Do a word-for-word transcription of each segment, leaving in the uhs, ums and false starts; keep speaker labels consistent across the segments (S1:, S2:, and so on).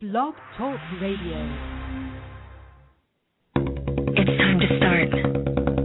S1: Blog Talk Radio.
S2: It's time to start.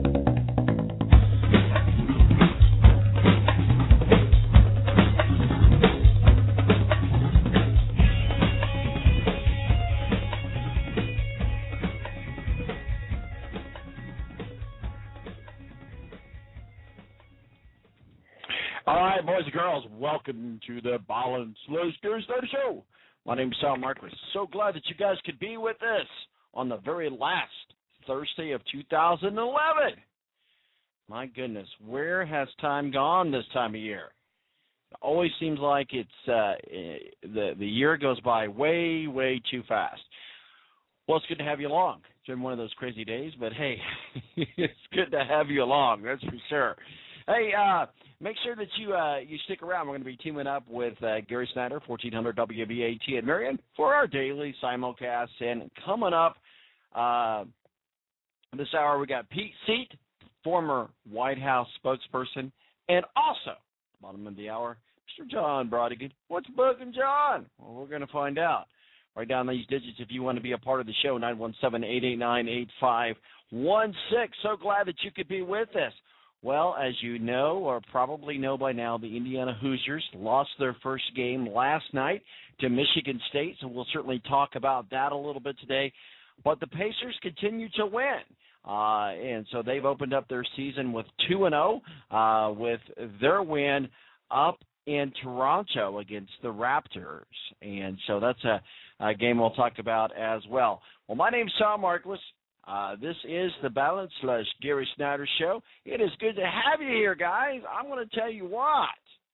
S3: All right, boys and girls, welcome to the Balance Low Scary Starter Show. My name is Sal Marquis. So glad that you guys could be with us on the very last Thursday of two thousand eleven. My goodness, where has time gone this time of year? It always seems like it's uh, the the year goes by way, way too fast. Well, it's good to have you along. It's been one of those crazy days, but hey, it's good to have you along, that's for sure. Hey, uh, make sure that you uh, you stick around. We're going to be teaming up with uh, Gary Snyder, fourteen hundred W B A T in Marion, for our daily simulcast. And coming up uh, this hour, we got Pete Seat, former White House spokesperson, and also, bottom of the hour, Mister John Brodigan. What's bugging John? Well, we're going to find out. Write down these digits if you want to be a part of the show, nine one seven, eight eight nine, eight five one six. So glad that you could be with us. Well, as you know, or probably know by now, the Indiana Hoosiers lost their first game last night to Michigan State, so we'll certainly talk about that a little bit today. But the Pacers continue to win, uh, and so they've opened up their season with two and oh uh, with their win up in Toronto against the Raptors. And so that's a, a game we'll talk about as well. Well, my name's Sal Marquis. Uh, this is the Balance slash Gary Snyder Show. It is good to have you here, guys. I'm going to tell you what.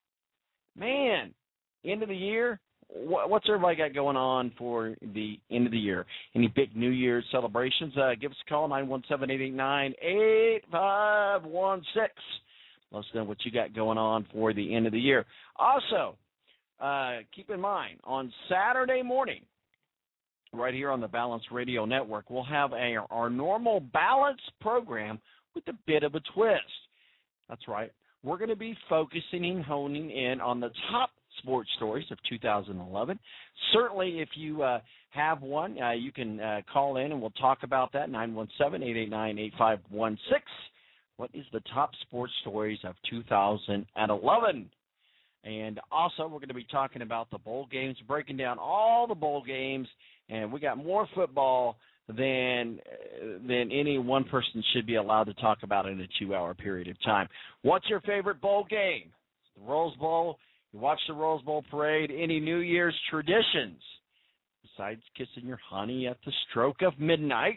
S3: Man, end of the year, wh- what's everybody got going on for the end of the year? Any big New Year's celebrations? Uh, give us a call, nine one seven, eight eight nine, eight five one six. Let us know what you got going on for the end of the year. Also, uh, keep in mind, on Saturday morning, right here on the Balance Radio Network, we'll have a, our normal Balance program with a bit of a twist. That's right. We're going to be focusing and honing in on the top sports stories of two thousand eleven. Certainly, if you uh, have one, uh, you can uh, call in and we'll talk about that, nine one seven, eight eight nine, eight five one six. What is the top sports stories of two thousand eleven? And also, we're going to be talking about the bowl games, breaking down all the bowl games. And we got more football than than any one person should be allowed to talk about in a two-hour period of time. What's your favorite bowl game? The Rose Bowl. You watch the Rose Bowl parade. Any New Year's traditions besides kissing your honey at the stroke of midnight?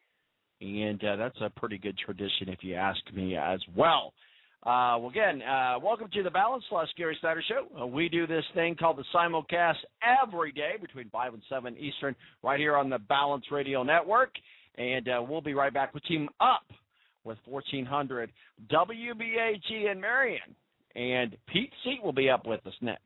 S3: And uh, that's a pretty good tradition if you ask me as well. Uh, well, again, uh, welcome to the Balance slash Gary Snyder Show. Uh, we do this thing called the simulcast every day between five and seven Eastern right here on the Balance Radio Network. And uh, we'll be right back with Team Up with fourteen hundred W B A T in Marion. And Pete Seat will be up with us next.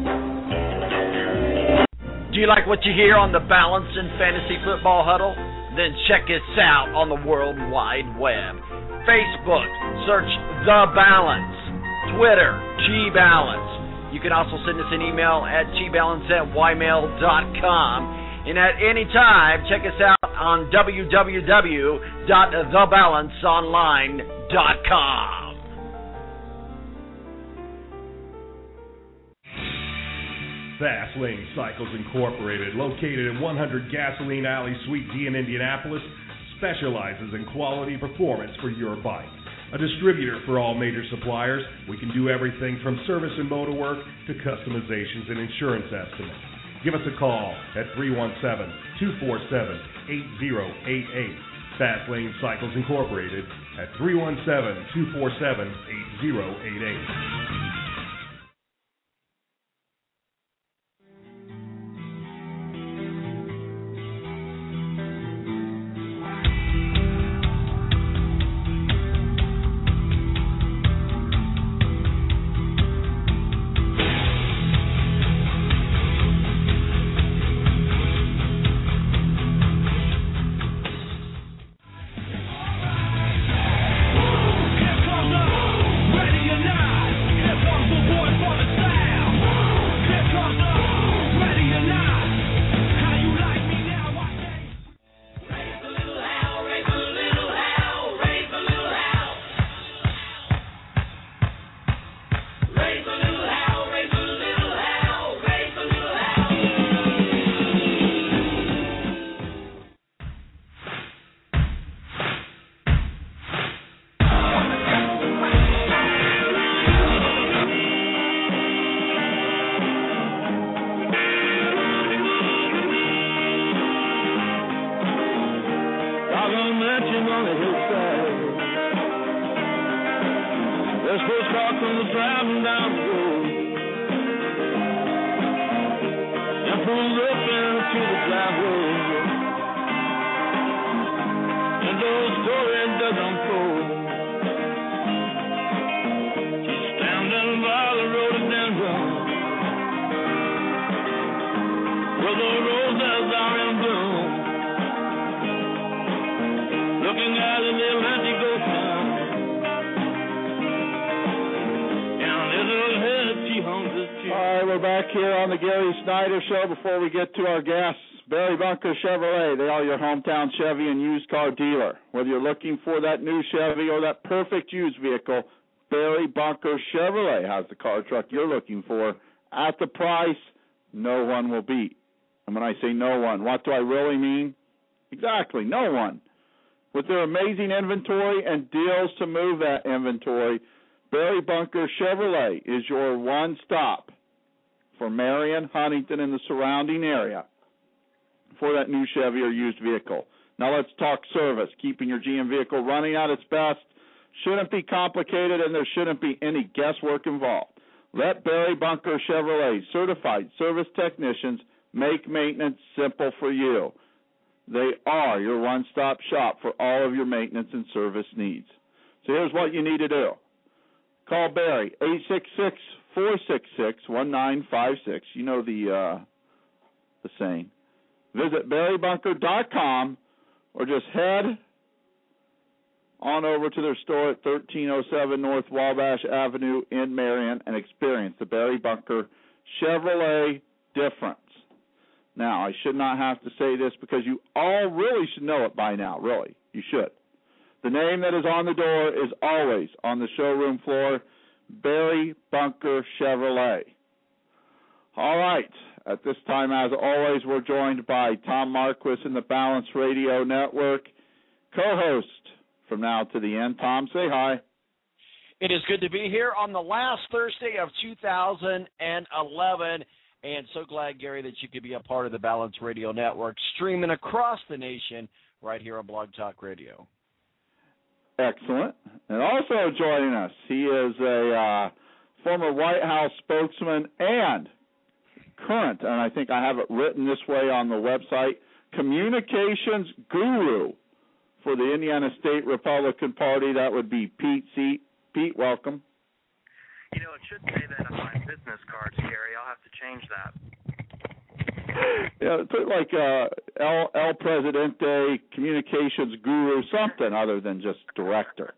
S3: Do you like what you hear on the Balance and Fantasy Football Huddle? then check us out on the World Wide Web. Facebook, search The Balance. Twitter, G-Balance. You can also send us an email at g balance at y mail dot com. And at any time, check us out on w w w dot the balance online dot com.
S4: Fast Lane Cycles Incorporated, located at one hundred Gasoline Alley, Suite D in Indianapolis, specializes in quality performance for your bike. A distributor for all major suppliers, we can do everything from service and motor work to customizations and insurance estimates. Give us a call at three one seven, two four seven, eight zero eight eight. Fast Lane Cycles Incorporated at three one seven, two four seven, eight zero eight eight.
S5: Show before we get to our guests. Barry Bunker Chevrolet, they are your hometown Chevy and used car dealer. Whether you're looking for that new Chevy or that perfect used vehicle, Barry Bunker Chevrolet has the car truck you're looking for at the price no one will beat. And when I say no one, what do I really mean? Exactly, no one. With their amazing inventory and deals to move that inventory, Barry Bunker Chevrolet is your one-stop for Marion, Huntington, and the surrounding area for that new Chevy or used vehicle. Now let's talk service. Keeping your G M vehicle running at its best shouldn't be complicated, and there shouldn't be any guesswork involved. Let Barry Bunker Chevrolet certified service technicians make maintenance simple for you. They are your one-stop shop for all of your maintenance and service needs. So here's what you need to do. Call Barry, eight six six, four six six, one nine five six. You know the uh, the saying. Visit barry bunker dot com or just head on over to their store at thirteen oh seven North Wabash Avenue in Marion and experience the Barry Bunker Chevrolet difference. Now, I should not have to say this because you all really should know it by now, really. You should. The name that is on the door is always on the showroom floor, Barry Bunker Chevrolet. All right. At this time, as always, we're joined by Tom Marquis in the Balance Radio Network, co-host from now to the end. Tom, say hi.
S3: It is good to be here on the last Thursday of two thousand eleven, and so glad, Gary, that you could be a part of the Balance Radio Network, streaming across the nation right here on Blog Talk Radio.
S5: Excellent. And also joining us, he is a uh, former White House spokesman and current, and I think I have it written this way on the website, communications guru for the Indiana State Republican Party. That would be Pete Seat. Pete, welcome.
S6: You know, it should say that on my business cards, Gary. I'll have to change that.
S5: Yeah, put like uh, El, El Presidente, communications guru, something other than just director.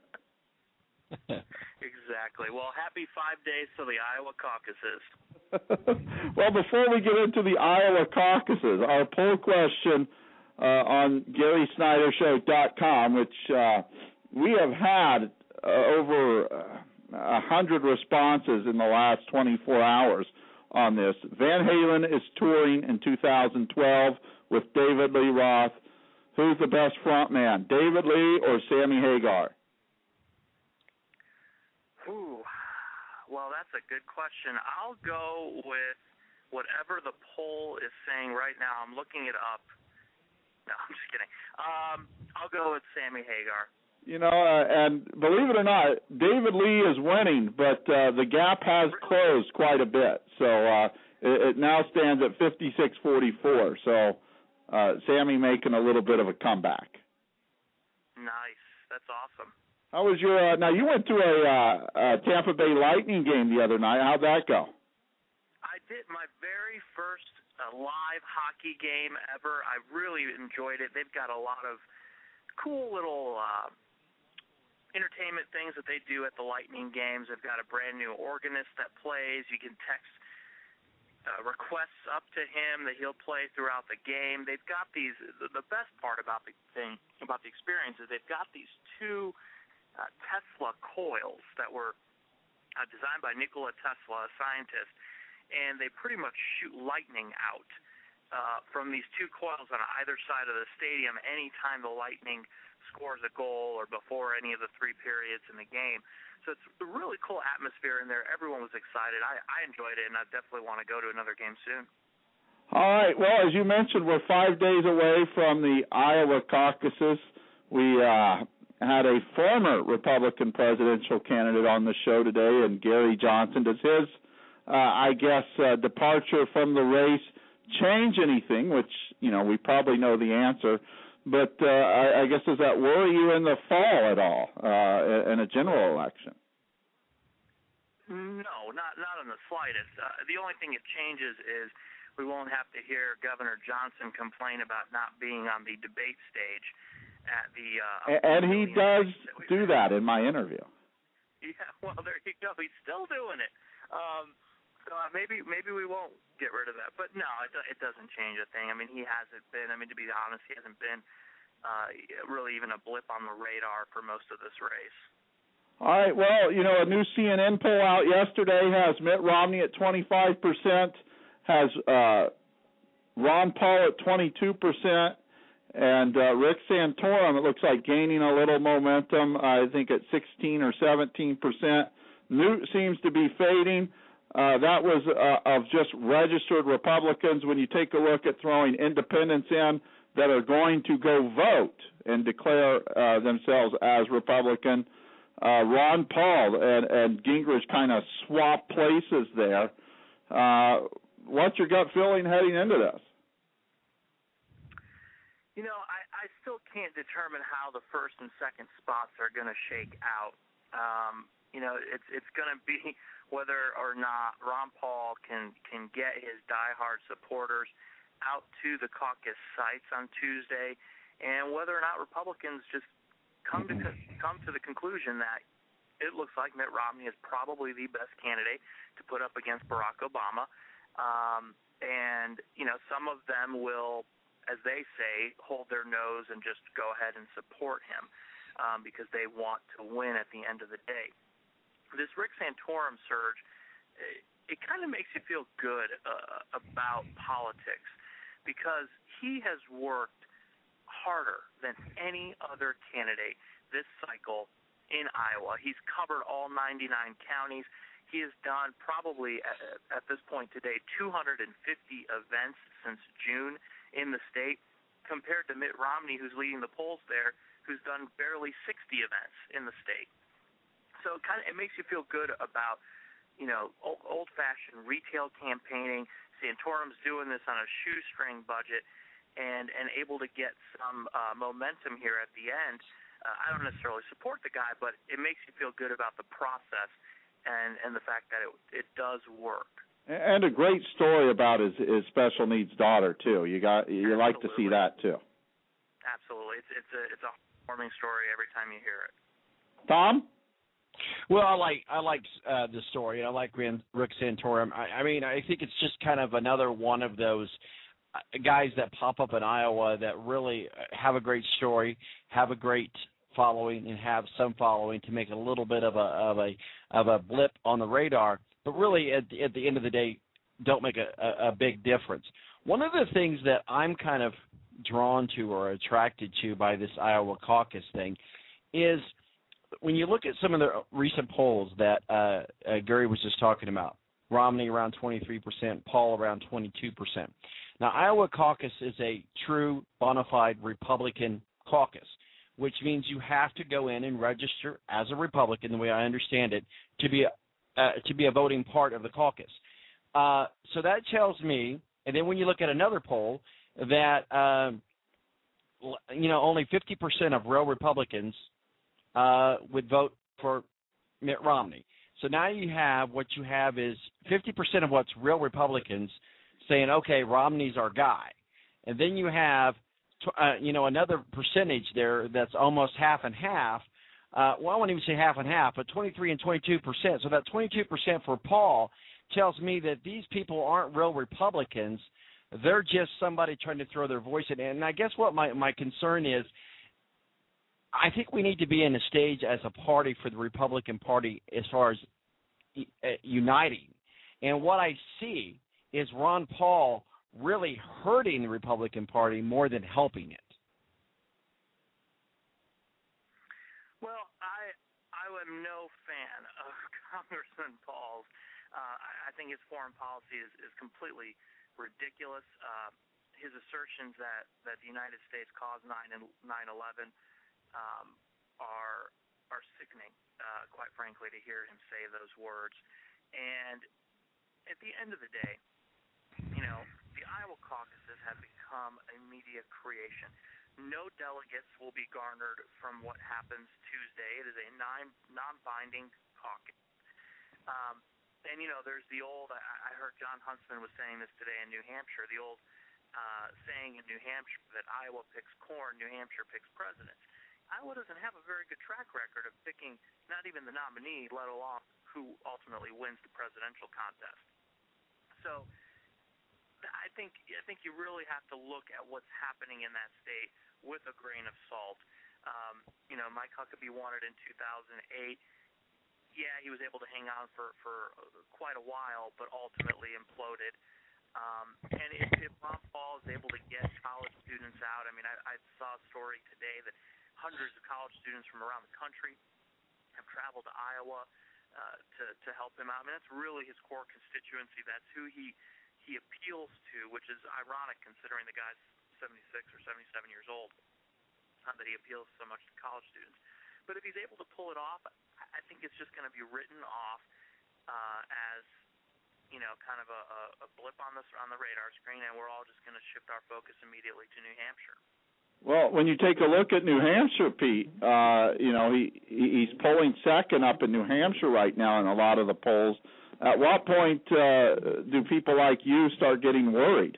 S6: Exactly. Well, happy five days to the Iowa caucuses.
S5: Well, before we get into the Iowa caucuses, our poll question uh, on Gary Snyder Show dot com, which uh, we have had uh, over a hundred responses in the last twenty-four hours on this. Van Halen is touring in two thousand twelve with David Lee Roth. Who's the best front man, David Lee or Sammy Hagar?
S6: Ooh, well, that's a good question. I'll go with whatever the poll is saying right now. I'm looking it up. No, I'm just kidding. Um, I'll go with Sammy Hagar.
S5: You know, uh, and believe it or not, David Lee is winning, but uh, the gap has closed quite a bit. So uh, it, it now stands at fifty-six forty-four. So uh, Sammy making a little bit of a comeback.
S6: Nice. That's awesome.
S5: How was your? Uh, now you went to a, uh, a Tampa Bay Lightning game the other night. How'd that go?
S6: I did my very first uh, live hockey game ever. I really enjoyed it. They've got a lot of cool little uh, entertainment things that they do at the Lightning games. They've got a brand new organist that plays. You can text uh, requests up to him that he'll play throughout the game. They've got these. The best part about the thing about the experience is they've got these two. Uh, Tesla coils that were uh, designed by Nikola Tesla, a scientist, and they pretty much shoot lightning out uh, from these two coils on either side of the stadium anytime the Lightning scores a goal or before any of the three periods in the game. So it's a really cool atmosphere in there. Everyone was excited. I, I enjoyed it, and I definitely want to go to another game soon.
S5: All right. Well, as you mentioned, we're five days away from the Iowa caucuses. We uh, had a former Republican presidential candidate on the show today, and Gary Johnson. Does his, uh, I guess, uh, departure from the race change anything, which, you know, we probably know the answer, but uh, I, I guess does that worry you in the fall at all, uh, in a general election?
S6: No, not not in the slightest. Uh, the only thing it changes is we won't have to hear Governor Johnson complain about not being on the debate stage at the uh,
S5: and he does do that in my interview.
S6: Yeah, well, there you go. He's still doing it. Um, so uh, maybe maybe we won't get rid of that. But no, it it doesn't change a thing. I mean, he hasn't been. I mean, to be honest, he hasn't been uh, really even a blip on the radar for most of this race.
S5: All right. Well, you know, a new C N N poll out yesterday has Mitt Romney at twenty-five percent, has uh, Ron Paul at twenty-two percent. And uh, Rick Santorum, it looks like gaining a little momentum, I think at sixteen or seventeen percent. Newt seems to be fading. Uh, that was uh, of just registered Republicans. When you take a look at throwing independents in that are going to go vote and declare uh, themselves as Republican, uh, Ron Paul and, and Gingrich kind of swap places there. Uh, what's your gut feeling heading into this?
S6: You know, I, I still can't determine how the first and second spots are going to shake out. Um, you know, it's it's going to be whether or not Ron Paul can, can get his diehard supporters out to the caucus sites on Tuesday, and whether or not Republicans just come to come to the conclusion that it looks like Mitt Romney is probably the best candidate to put up against Barack Obama. Um, and, you know, some of them will, as they say, hold their nose and just go ahead and support him um, because they want to win at the end of the day. This Rick Santorum surge, it, it kind of makes you feel good uh, about politics because he has worked harder than any other candidate this cycle in Iowa. He's covered all ninety-nine counties. He has done probably at, at this point today two hundred fifty events since June in the state, compared to Mitt Romney, who's leading the polls there, who's done barely sixty events in the state. So it kind of it makes you feel good about, you know, old, old-fashioned retail campaigning. Santorum's doing this on a shoestring budget and, and able to get some uh, momentum here at the end. Uh, I don't necessarily support the guy, but it makes you feel good about the process and, and the fact that it, it does work.
S5: And a great story about his, his special needs daughter too. You got you
S6: Absolutely.
S5: like to see that too.
S6: Absolutely, it's it's a it's a heartwarming story every time you hear it.
S5: Tom?
S3: Well, I like I like uh, the story. I like Rick Santorum. I, I mean, I think it's just kind of another one of those guys that pop up in Iowa that really have a great story, have a great following, and have some following to make a little bit of a of a of a blip on the radar. But really, at the, at the end of the day, don't make a, a, a big difference. One of the things that I'm kind of drawn to or attracted to by this Iowa caucus thing is when you look at some of the recent polls that uh, uh, Gary was just talking about, Romney around twenty-three percent, Paul around twenty-two percent. Now, Iowa caucus is a true bona fide Republican caucus, which means you have to go in and register as a Republican, the way I understand it, to be a, uh, to be a voting part of the caucus. Uh, so that tells me, and then when you look at another poll, that um, you know only fifty percent of real Republicans uh, would vote for Mitt Romney. So now you have what you have is fifty percent of what's real Republicans saying, okay, Romney's our guy. And then you have, uh, you know, another percentage there that's almost half and half. Uh, well, I won't even say half and half, but twenty-three and twenty-two percent. So that twenty-two percent for Paul tells me that these people aren't real Republicans. They're just somebody trying to throw their voice in. And I guess what my, my concern is, I think we need to be in a stage as a party for the Republican Party as far as uh, uniting. And what I see is Ron Paul really hurting the Republican Party more than helping it.
S6: Well, I I am no fan of Congressman Paul's. Uh, I, I think his foreign policy is, is completely ridiculous. Uh, his assertions that, that the United States caused nine eleven um, are are sickening, uh, quite frankly, to hear him say those words. And at the end of the day, you know, the Iowa caucuses have become a media creation. No delegates will be garnered from what happens Tuesday. It is a non, non-binding caucus. Um, and, you know, there's the old, I, I heard John Huntsman was saying this today in New Hampshire, the old uh, saying in New Hampshire that Iowa picks corn, New Hampshire picks presidents. Iowa doesn't have a very good track record of picking not even the nominee, let alone who ultimately wins the presidential contest. So I think I think you really have to look at what's happening in that state with a grain of salt. Um, you know, Mike Huckabee won it in two thousand eight. Yeah, he was able to hang on for, for quite a while, but ultimately imploded. Um, and if, if Ron Paul is able to get college students out, I mean, I, I saw a story today that hundreds of college students from around the country have traveled to Iowa uh, to, to help him out. I mean, that's really his core constituency. That's who he he appeals to, which is ironic considering the guy's seventy-six or seventy-seven years old, uh, that he appeals so much to college students. But if he's able to pull it off, I think it's just going to be written off uh, as, you know, kind of a, a blip on the on the radar screen, and we're all just going to shift our focus immediately to New Hampshire.
S5: Well, when you take a look at New Hampshire, Pete, uh, you know, he he's polling second up in New Hampshire right now in a lot of the polls. At what point uh, do people like you start getting worried?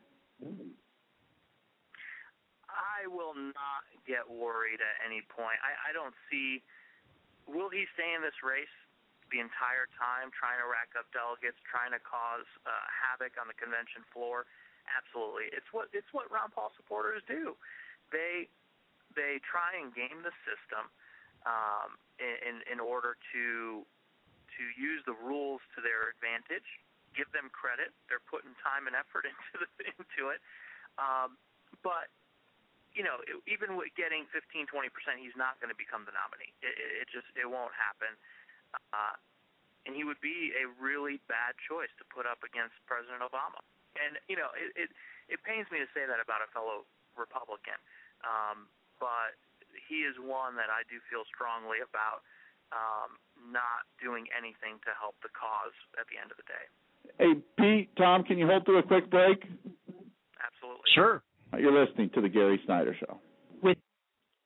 S6: I will not get worried at any point. I, I don't see – will he stay in this race the entire time, trying to rack up delegates, trying to cause uh, havoc on the convention floor? Absolutely. It's what it's what Ron Paul supporters do. They they try and game the system um, in in order to to use the rules to their advantage. Give them credit; they're putting time and effort into the, into it. Um, but you know, it, even with getting fifteen, twenty percent, he's not going to become the nominee. It, it, it just it won't happen. Uh, and he would be a really bad choice to put up against President Obama. And you know, it it, it pains me to say that about a fellow Republican. Um, but he is one that I do feel strongly about um, not doing anything to help the cause at the end of the day.
S5: Hey, Pete, Tom, can you hold through a quick break?
S6: Absolutely.
S3: Sure.
S5: You're listening to the Gary Snyder Show.
S3: With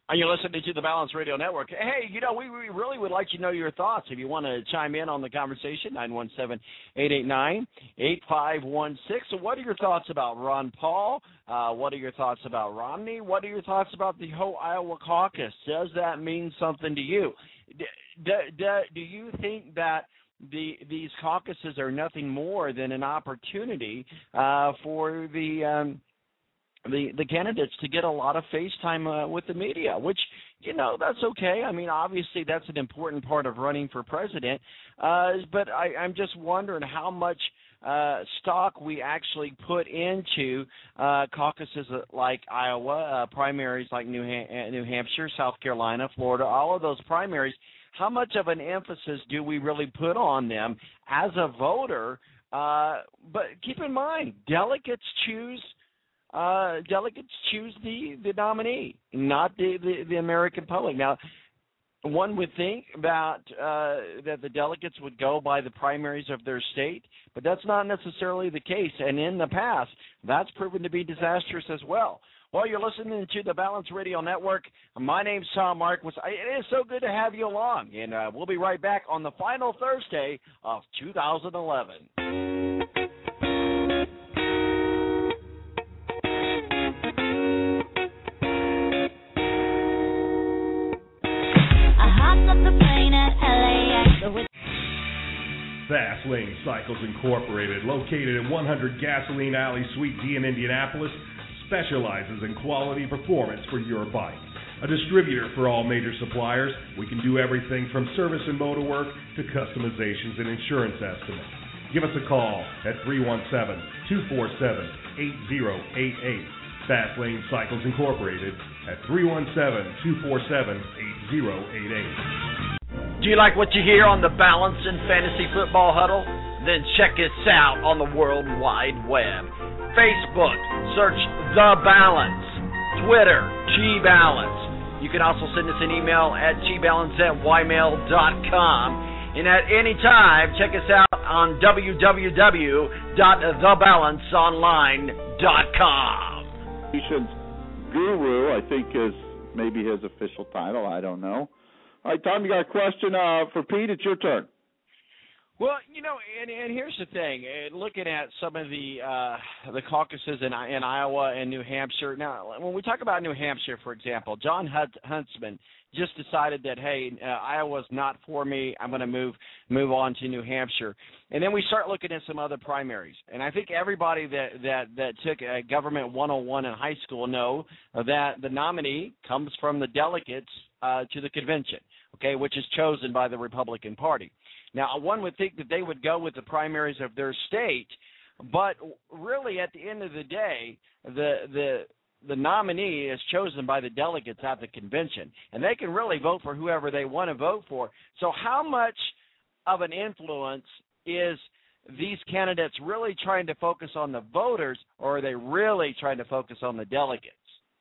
S3: And you're listening to the Balance Radio Network. Hey, you know, we, we really would like to know your thoughts. If you want to chime in on the conversation, nine one seven, eight eight nine, eight five one six. So what are your thoughts about Ron Paul? Uh, what are your thoughts about Romney? What are your thoughts about the whole Iowa caucus? Does that mean something to you? Do, do, do you think that the these caucuses are nothing more than an opportunity uh, for the um, the the candidates to get a lot of face time uh, with the media, which, you know, that's okay. I mean, obviously that's an important part of running for president, uh, but I, I'm just wondering how much uh, stock we actually put into uh, caucuses like Iowa, uh, primaries like New, Ham- New Hampshire, South Carolina, Florida, all of those primaries. How much of an emphasis do we really put on them as a voter? Uh, but keep in mind, delegates choose Uh, delegates choose the, the nominee, not the, the, the American public. Now, one would think about uh, that the delegates would go by the primaries of their state, but that's not necessarily the case. And in the past, that's proven to be disastrous as well. Well, you're listening to the Balance Radio Network. My name's Tom Marquis. It is so good to have you along, and uh, we'll be right back on the final Thursday of two thousand eleven.
S4: Fast Lane Cycles Incorporated, located at one hundred Gasoline Alley, Suite D in Indianapolis, specializes in quality performance for your bike. A distributor for all major suppliers, we can do everything from service and motor work to customizations and insurance estimates. Give us a call at three one seven, two four seven, eight zero eight eight. Fast Lane Cycles Incorporated at three one seven, two four seven, eight zero eight eight.
S3: Do you like what you hear on the Balance and Fantasy Football Huddle? Then check us out on the World Wide Web. Facebook, search The Balance. Twitter, G-Balance. You can also send us an email at g balance at y mail dot com. And at any time, check us out on w w w dot the balance online dot com.
S5: Guru, I think, is maybe his official title. I don't know. All right, Tom, you got a question uh, for Pete? It's your turn.
S3: Well, you know, and, and here's the thing. Uh, looking at some of the uh, the caucuses in, in Iowa and New Hampshire. Now, when we talk about New Hampshire, for example, John Huntsman just decided that, hey, uh, Iowa's not for me. I'm going to move move on to New Hampshire. And then we start looking at some other primaries. And I think everybody that, that, that took uh, Government one oh one in high school know that the nominee comes from the delegates uh, to the convention, okay, which is chosen by the Republican Party. Now, one would think that they would go with the primaries of their state, but really at the end of the day, the the the nominee is chosen by the delegates at the convention, and they can really vote for whoever they want to vote for. So how much of an influence is these candidates really trying to focus on the voters, or are they really trying to focus on the delegates?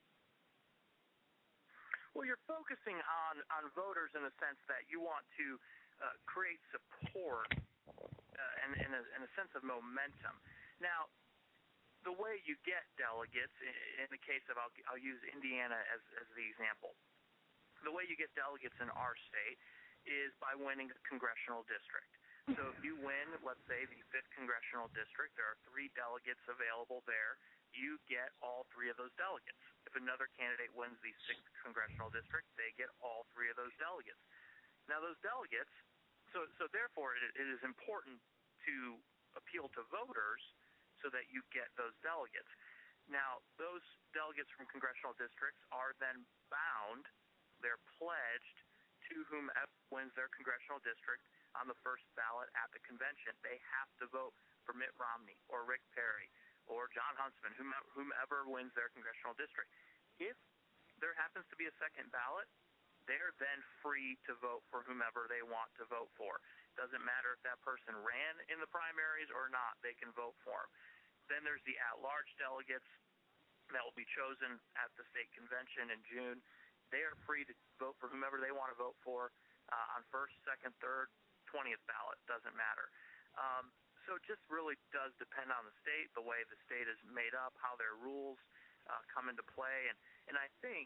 S6: Well, you're focusing on, on voters in the sense that you want to uh, create support uh, and, and, a, and a sense of momentum. Now, the way you get delegates, in the case of, I'll, I'll use Indiana as, as the example, the way you get delegates in our state is by winning a congressional district. So if you win, let's say, the fifth congressional district, there are three delegates available there. You get all three of those delegates. If another candidate wins the sixth congressional district, they get all three of those delegates. Now, those delegates, so, so therefore it, it is important to appeal to voters so that you get those delegates. Now, those delegates from congressional districts are then bound, they're pledged to whomever wins their congressional district on the first ballot at the convention. They have to vote for Mitt Romney or Rick Perry or John Huntsman, whomever, whomever wins their congressional district. If there happens to be a second ballot, they're then free to vote for whomever they want to vote for. Doesn't matter if that person ran in the primaries or not, they can vote for him. Then there's the at-large delegates that will be chosen at the state convention in June. They are free to vote for whomever they want to vote for uh, on first, second, third, twentieth ballot. Doesn't matter. Um, so it just really does depend on the state, the way the state is made up, how their rules uh, come into play. And, and I think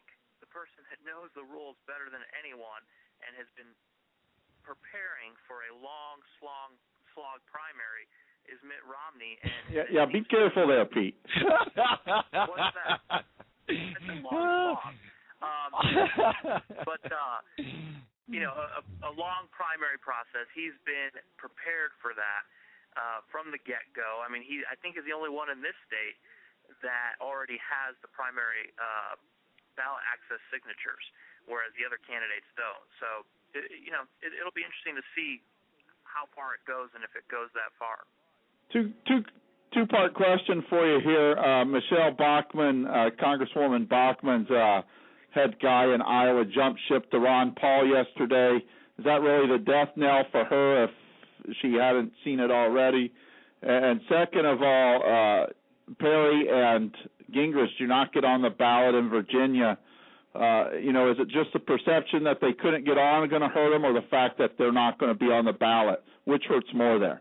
S6: the person that knows the rules better than anyone and has been preparing for a long, slog, slog primary is Mitt Romney. And
S5: yeah, yeah be careful there, Pete.
S6: What's that? It's a long slog. Um, but, uh, you know, a, a long primary process. He's been prepared for that uh, from the get-go. I mean, he I think is the only one in this state that already has the primary uh, ballot access signatures, whereas the other candidates don't. So, it, you know, it, it'll be interesting to see how far it goes and if it goes that far.
S5: Two, two, two-part question for you here. Uh, Michelle Bachmann, uh, Congresswoman Bachmann's uh, head guy in Iowa jumped ship to Ron Paul yesterday. Is that really the death knell for her if she hadn't seen it already? And second of all, uh, Perry and Gingrich do not get on the ballot in Virginia. Uh, you know, is it just the perception that they couldn't get on going to hurt them, or the fact that they're not going to be on the ballot? Which hurts more there?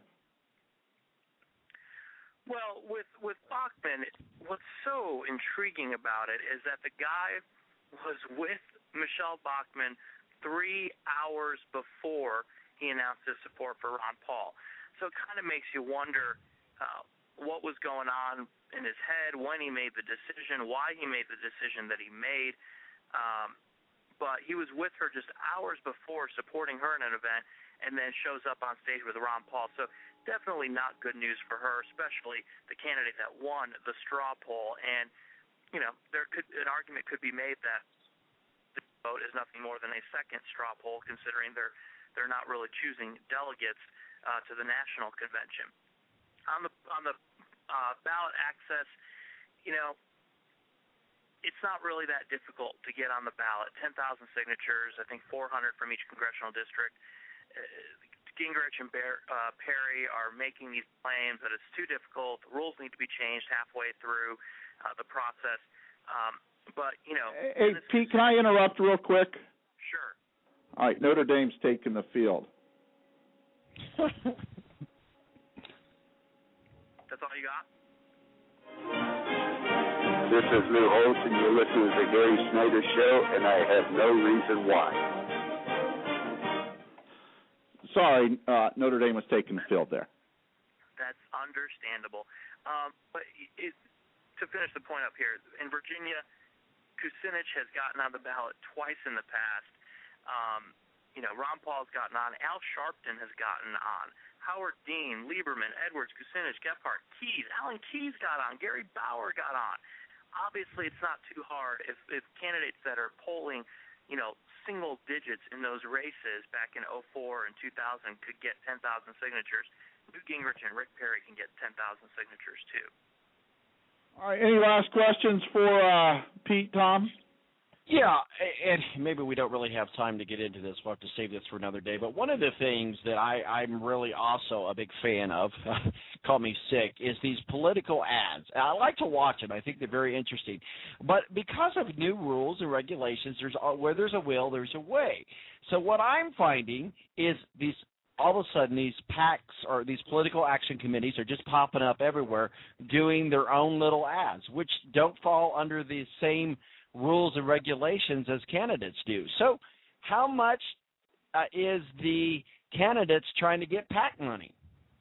S6: Well, with with Bachmann, what's so intriguing about it is that the guy was with Michelle Bachmann three hours before he announced his support for Ron Paul. So it kind of makes you wonder uh, what was going on in his head, when he made the decision, why he made the decision that he made. Um, but he was with her just hours before, supporting her in an event, and then shows up on stage with Ron Paul. So definitely not good news for her, especially the candidate that won the straw poll. And you know, there could an argument could be made that the vote is nothing more than a second straw poll, considering they're they're not really choosing delegates uh, to the national convention. On the on the uh, ballot access, you know, it's not really that difficult to get on the ballot. ten thousand signatures, I think four hundred from each congressional district. Uh, Gingrich and Bear, uh, Perry are making these claims that it's too difficult. The rules need to be changed halfway through uh, the process. Um, but, you know.
S5: Hey, Pete, can I interrupt real quick?
S6: Sure.
S5: All right, Notre Dame's taking the field.
S6: That's all you got?
S7: This is Lou Holtz, and you're listening to the Gary Snyder Show, and I have no reason why.
S5: Sorry, uh, Notre Dame was taking the field there.
S6: That's understandable. Um, but it, to finish the point up here, in Virginia, Kucinich has gotten on the ballot twice in the past. Um, you know, Ron Paul's gotten on. Al Sharpton has gotten on. Howard Dean, Lieberman, Edwards, Kucinich, Gephardt, Keyes. Alan Keyes got on. Gary Bauer got on. Obviously, it's not too hard if, if candidates that are polling, you know, single digits in those races back in oh four and two thousand could get ten thousand signatures. Newt Gingrich and Rick Perry can get ten thousand signatures, too.
S5: All right, any last questions for uh, Pete, Tom?
S3: Yeah, and maybe we don't really have time to get into this. We'll have to save this for another day. But one of the things that I, I'm really also a big fan of, call me sick, is these political ads. I like to watch them. I think they're very interesting. But because of new rules and regulations, there's where there's a will, there's a way. So what I'm finding is these all of a sudden these PACs or these political action committees are just popping up everywhere doing their own little ads, which don't fall under the same rules and regulations as candidates do. So how much uh, is the candidates trying to get PAC money?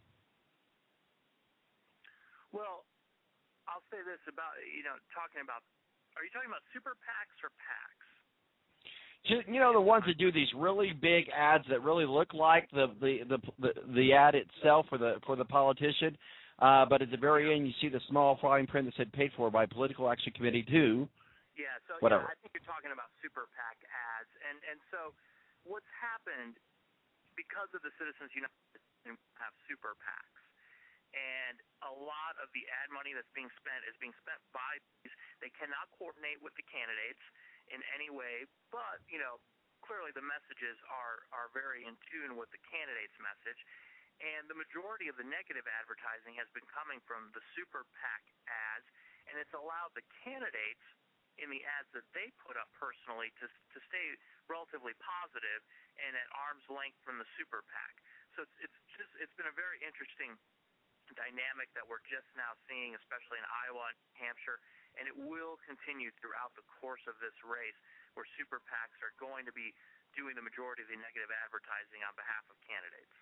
S6: Well, I'll say this about, you know, talking about, are you talking about super PACs or PACs?
S3: You know, the ones that do these really big ads that really look like the the the the, the ad itself for the for the politician, uh, but at the very end you see the small fine print that said paid for by Political Action Committee two.
S6: Yeah, so
S3: Whatever.
S6: Yeah, I think you're talking about super PAC ads, and and so what's happened because of the Citizens United have super PACs, and a lot of the ad money that's being spent is being spent by these. They cannot coordinate with the candidates in any way, but you know clearly the messages are are very in tune with the candidate's message, and the majority of the negative advertising has been coming from the super PAC ads, and it's allowed the candidates in the ads that they put up personally to to stay relatively positive and at arm's length from the super PAC. So it's, it's just it's been a very interesting dynamic that we're just now seeing, especially in Iowa and New Hampshire, and it will continue throughout the course of this race. where super PACs are going to be doing the majority of the negative advertising on behalf of candidates.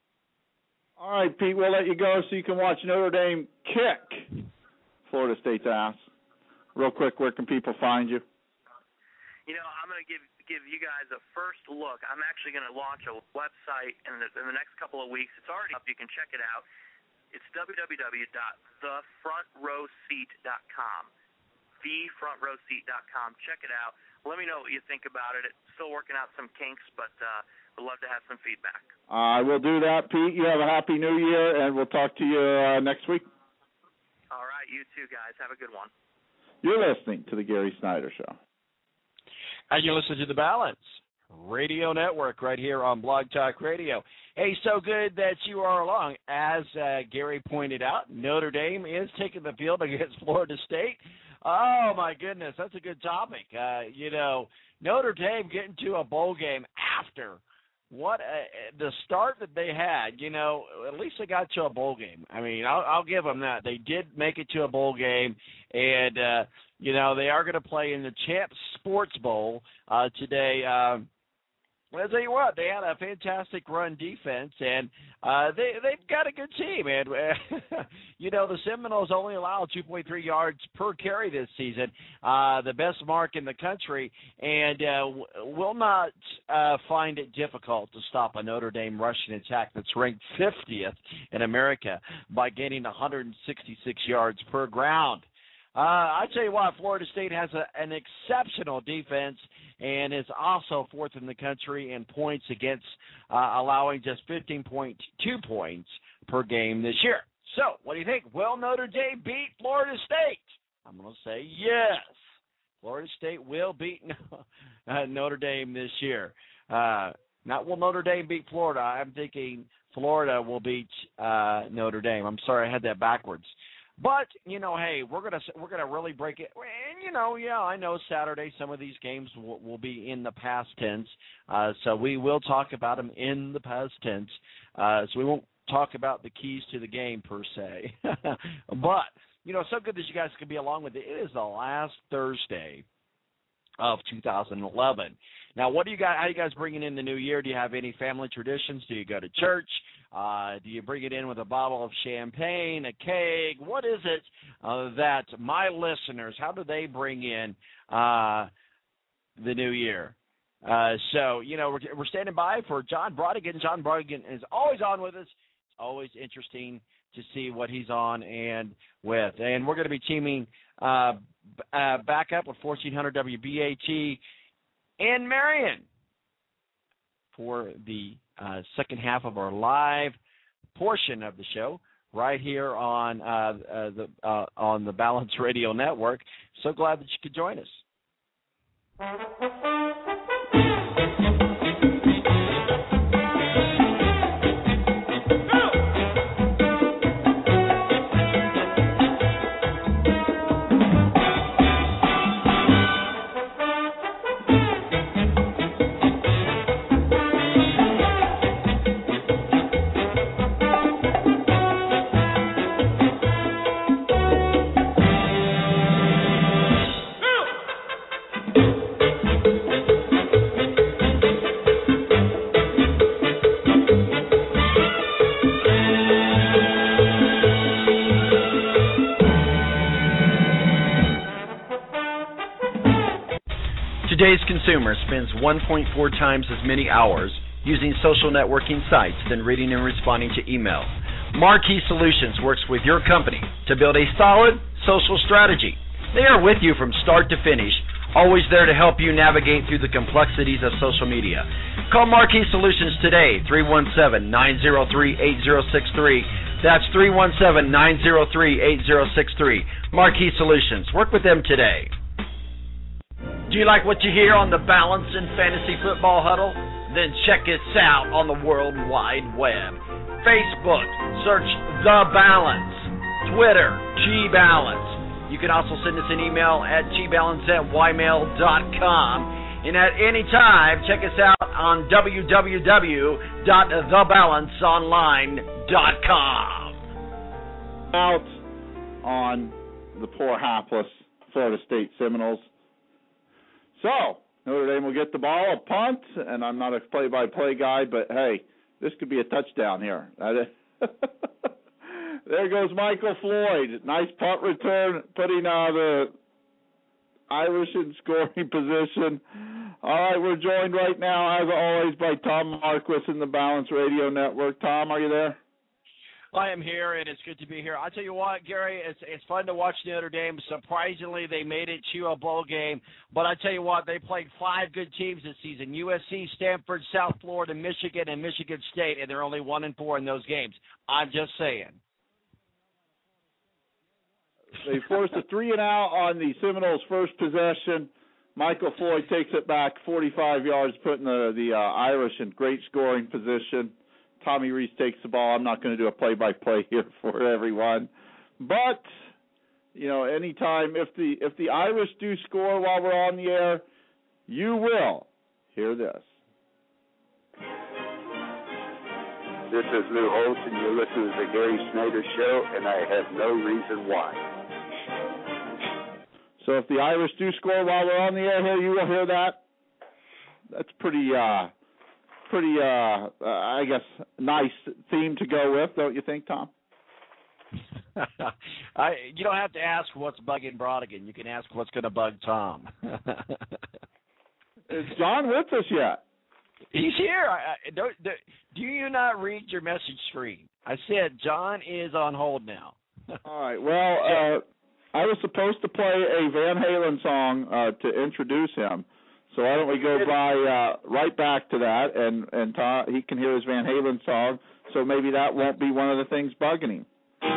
S5: All right, Pete, we'll let you go so you can watch Notre Dame kick Florida State's ass. Real quick, where can people find you?
S6: You know, I'm going to give give you guys a first look. I'm actually going to launch a website in the, in the next couple of weeks. It's already up. You can check it out. It's w w w dot the front row seat dot com. the front row seat dot com. Check it out. Let me know what you think about it. It's still working out some kinks, but uh, I'd love to have some feedback.
S5: I uh, will do that, Pete. You have a happy New Year, and we'll talk to you uh, next week.
S6: All right, you too, guys. Have a good one.
S5: You're listening to The Gary Snyder Show.
S3: And you listen to The Balance Radio Network right here on Blog Talk Radio. Hey, so good that you are along. As uh, Gary pointed out, Notre Dame is taking the field against Florida State. Oh, my goodness, that's a good topic. Uh, you know, Notre Dame getting to a bowl game after what a, the start that they had. You know, at least they got to a bowl game. I mean, I'll, I'll give them that. They did make it to a bowl game, and, uh, you know, they are going to play in the Champs Sports Bowl uh, today. Um, Well, I'll tell you what, they had a fantastic run defense, and uh, they, they've got a good team. And, you know, the Seminoles only allow two point three yards per carry this season, uh, the best mark in the country, and uh, will not uh, find it difficult to stop a Notre Dame rushing attack that's ranked fiftieth in America by gaining one hundred sixty-six yards per ground. Uh, I tell you what, Florida State has a, an exceptional defense and is also fourth in the country in points against, uh, allowing just fifteen point two points per game this year. So, what do you think? Will Notre Dame beat Florida State? I'm going to say yes. Florida State will beat uh, Notre Dame this year. Uh, not will Notre Dame beat Florida. I'm thinking Florida will beat uh, Notre Dame. I'm sorry, I had that backwards. But, you know, hey, we're gonna we're gonna really break it. And you know, yeah, I know Saturday some of these games will, will be in the past tense, uh, so we will talk about them in the past tense. Uh, so we won't talk about the keys to the game per se. But you know, so good that you guys could be along with it. It is the last Thursday of two thousand eleven. Now, what do you got? How are you guys bringing in the new year? Do you have any family traditions? Do you go to church? Uh, do you bring it in with a bottle of champagne, a keg? What is it uh, that my listeners, how do they bring in uh, the new year? Uh, so, you know, we're, we're standing by for John Brodigan. John Brodigan is always on with us. It's always interesting to see what he's on and with. And we're going to be teaming uh, uh, back up with fourteen hundred W B A T in Marion for the uh, second half of our live portion of the show right here on uh, uh, the uh, on the Balance Radio Network. So glad that you could join us.
S8: Today's consumer spends one point four times as many hours using social networking sites than reading and responding to email. Marquee Solutions works with your company to build a solid social strategy. They are with you from start to finish, always there to help you navigate through the complexities of social media. Call Marquee Solutions today, three one seven, nine zero three, eight zero six three. That's three one seven, nine zero three, eight zero six three. Marquee Solutions. Work with them today. Do you like what you hear on the Balance and Fantasy Football Huddle? Then check us out on the World Wide Web. Facebook, search The Balance. Twitter, G-Balance. You can also send us an email at g balance at y mail dot com. And at any time, check us out on w w w dot the balance online dot com.
S5: Out on the poor hapless Florida State Seminoles. So, Notre Dame will get the ball, a punt, and I'm not a play-by-play guy, but, hey, this could be a touchdown here. There goes Michael Floyd. Nice punt return, putting uh, the Irish in scoring position. All right, we're joined right now, as always, by Tom Marquis in the Balance Radio Network. Tom, are you there?
S3: I am here, and it's good to be here. I'll tell you what, Gary, it's it's fun to watch Notre Dame. Surprisingly, they made it to a bowl game. But I tell you what, they played five good teams this season: U S C, Stanford, South Florida, Michigan, and Michigan State, and they're only one and four in those games. I'm just saying.
S5: They forced a three and out on the Seminoles' first possession. Michael Floyd takes it back forty-five yards, putting the, the uh, Irish in great scoring position. Tommy Rees takes the ball. I'm not going to do a play-by-play here for everyone. But, you know, anytime, if the if the Irish do score while we're on the air, you will hear this.
S7: This is Lou Holtz, and you're listening to the Gary Snyder Show, and I have no reason why.
S5: So if the Irish do score while we're on the air here, you will hear that. That's pretty, uh, pretty, uh, uh, I guess, nice theme to go with, don't you think, Tom?
S3: I, you don't have to ask what's bugging Brodigan. You can ask what's going to bug Tom.
S5: Is John with us yet?
S3: He's here. I, I, don't, do you not read your message screen? I said John is on hold now.
S5: All right. Well, uh, I was supposed to play a Van Halen song uh, to introduce him, so why don't we go by uh, right back to that, and and Tom, he can hear his Van Halen song, so maybe that won't be one of the things bugging him.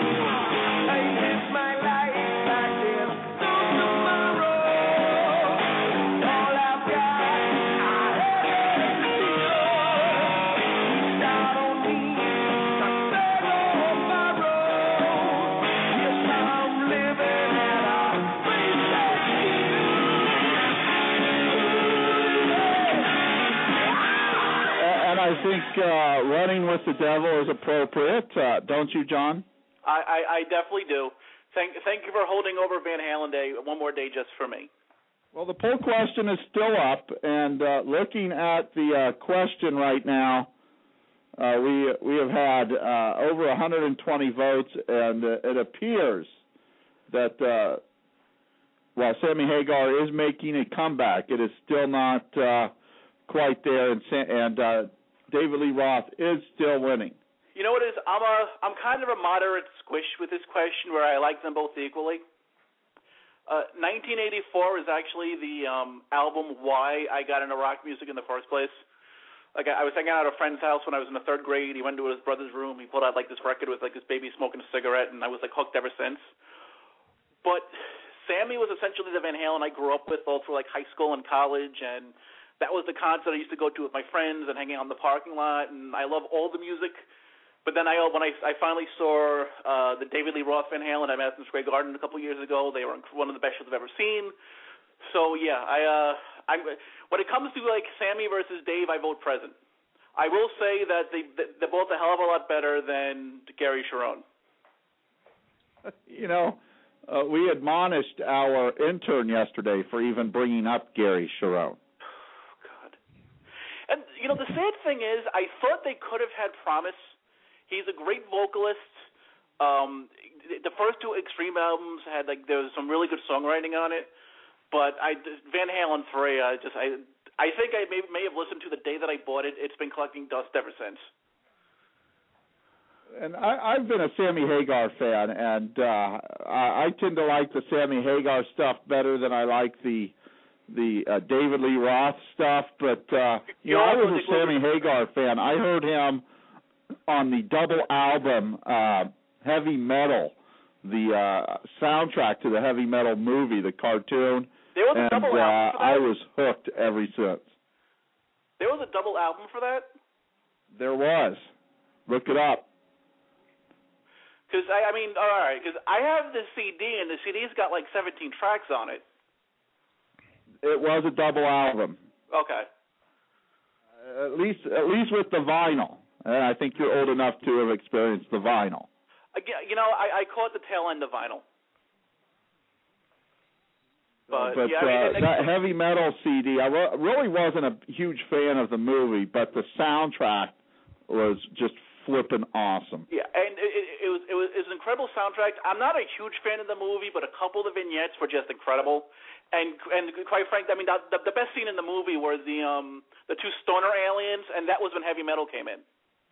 S5: I think uh, running with the devil is appropriate, uh, don't you, John?
S9: I, I, I definitely do. Thank, thank you for holding over Van Halen Day one more day just for me.
S5: Well, the poll question is still up, and uh, looking at the uh, question right now, uh, we we have had uh, over one hundred twenty votes, and uh, it appears that uh, while Sammy Hagar is making a comeback, it is still not uh, quite there, and, and uh, David Lee Roth is still winning.
S9: You know what it is? I'm a I'm kind of a moderate squish with this question, where I like them both equally. Uh, nineteen eighty-four is actually the um, album why I got into rock music in the first place. Like I, I was hanging out at a friend's house when I was in the third grade. He went to his brother's room. He pulled out like this record with like this baby smoking a cigarette, and I was like hooked ever since. But Sammy was essentially the Van Halen I grew up with all through like high school and college, and that was the concert I used to go to with my friends and hanging out in the parking lot, and I love all the music. But then I, when I, I finally saw uh, the David Lee Roth Van Halen at Madison Square Garden a couple years ago, they were one of the best shows I've ever seen. So yeah, I, uh, I'm, when it comes to like Sammy versus Dave, I vote present. I will say that they, they're both a hell of a lot better than Gary Cherone.
S5: You know, uh, we admonished our intern yesterday for even bringing up Gary Cherone.
S9: And, you know, the sad thing is, I thought they could have had promise. He's a great vocalist. Um, the first two Extreme albums had, like, there was some really good songwriting on it. But I, Van Halen three, I just, I, I think I may, may have listened to the day that I bought it. It's been collecting dust ever since.
S5: And I, I've been a Sammy Hagar fan, and uh, I, I tend to like the Sammy Hagar stuff better than I like the the uh, David Lee Roth stuff, but uh, you know, I was a Sammy Hagar fan. I heard him on the double album uh, Heavy Metal, the uh, soundtrack to the Heavy Metal movie, the cartoon,
S9: there was a
S5: and
S9: double
S5: uh,
S9: album for that?
S5: I was hooked ever since.
S9: There was a double album for that?
S5: There was. Look it up.
S9: Because, I, I mean, all right, because I have the C D, and the C D's got like seventeen tracks on it.
S5: It was a double album.
S9: Okay.
S5: Uh, at least, at least with the vinyl. And I think you're old enough to have experienced the vinyl.
S9: Again, you know, I, I caught the tail end of vinyl. But,
S5: but
S9: yeah, I mean,
S5: uh, that heavy metal C D, I re- really wasn't a huge fan of the movie, but the soundtrack was just flippin' awesome.
S9: Yeah, and it, it, it was it was it was an incredible soundtrack. I'm not a huge fan of the movie, but a couple of the vignettes were just incredible. And and quite frankly, I mean, the, the best scene in the movie were the um the two stoner aliens, and that was when heavy metal came in.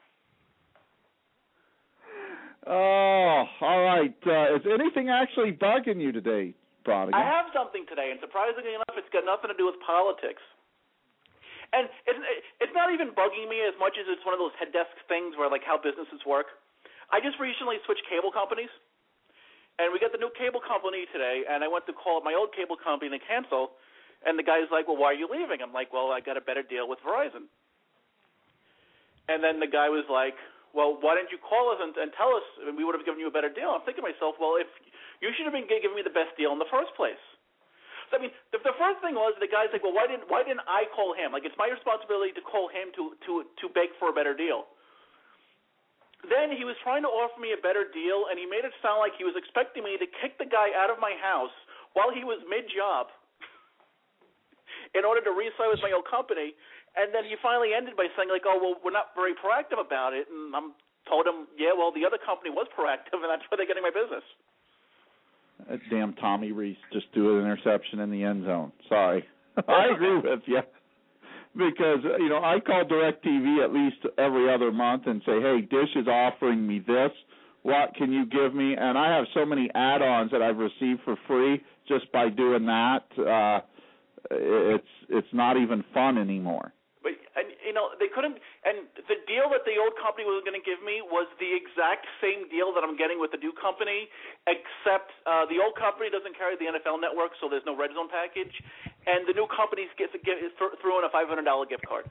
S5: Oh, all right. Uh, is anything actually bugging you today, Brodigan?
S9: I have something today, and surprisingly enough, it's got nothing to do with politics. And it's, it's not even bugging me as much as it's one of those head desk things where, like, how businesses work. I just recently switched cable companies, and we got the new cable company today, and I went to call up my old cable company and cancel, and the guy's like, well, why are you leaving? I'm like, well, I got a better deal with Verizon. And then the guy was like, well, why didn't you call us and, and tell us, and we would have given you a better deal? I'm thinking to myself, well, if you should have been giving me the best deal in the first place. So, I mean, the, the first thing was the guy's like, well, why didn't why didn't I call him? Like, it's my responsibility to call him to to to beg for a better deal. Then he was trying to offer me a better deal, and he made it sound like he was expecting me to kick the guy out of my house while he was mid-job in order to re-sign with my old company. And then he finally ended by saying, like, oh, well, we're not very proactive about it. And I told him, yeah, well, the other company was proactive, and that's why they're getting my business. That
S5: damn Tommy Reese just threw an interception in the end zone. Sorry. I agree with you. Because, you know, I call DirecTV at least every other month and say, hey, Dish is offering me this. What can you give me? And I have so many add-ons that I've received for free just by doing that. Uh, it's it's not even fun anymore.
S9: But, and, you know, they couldn't – and the deal that the old company was going to give me was the exact same deal that I'm getting with the new company, except uh, the old company doesn't carry the N F L Network, so there's no Red Zone package, and the new company gets a, get, threw in a five hundred dollars gift card.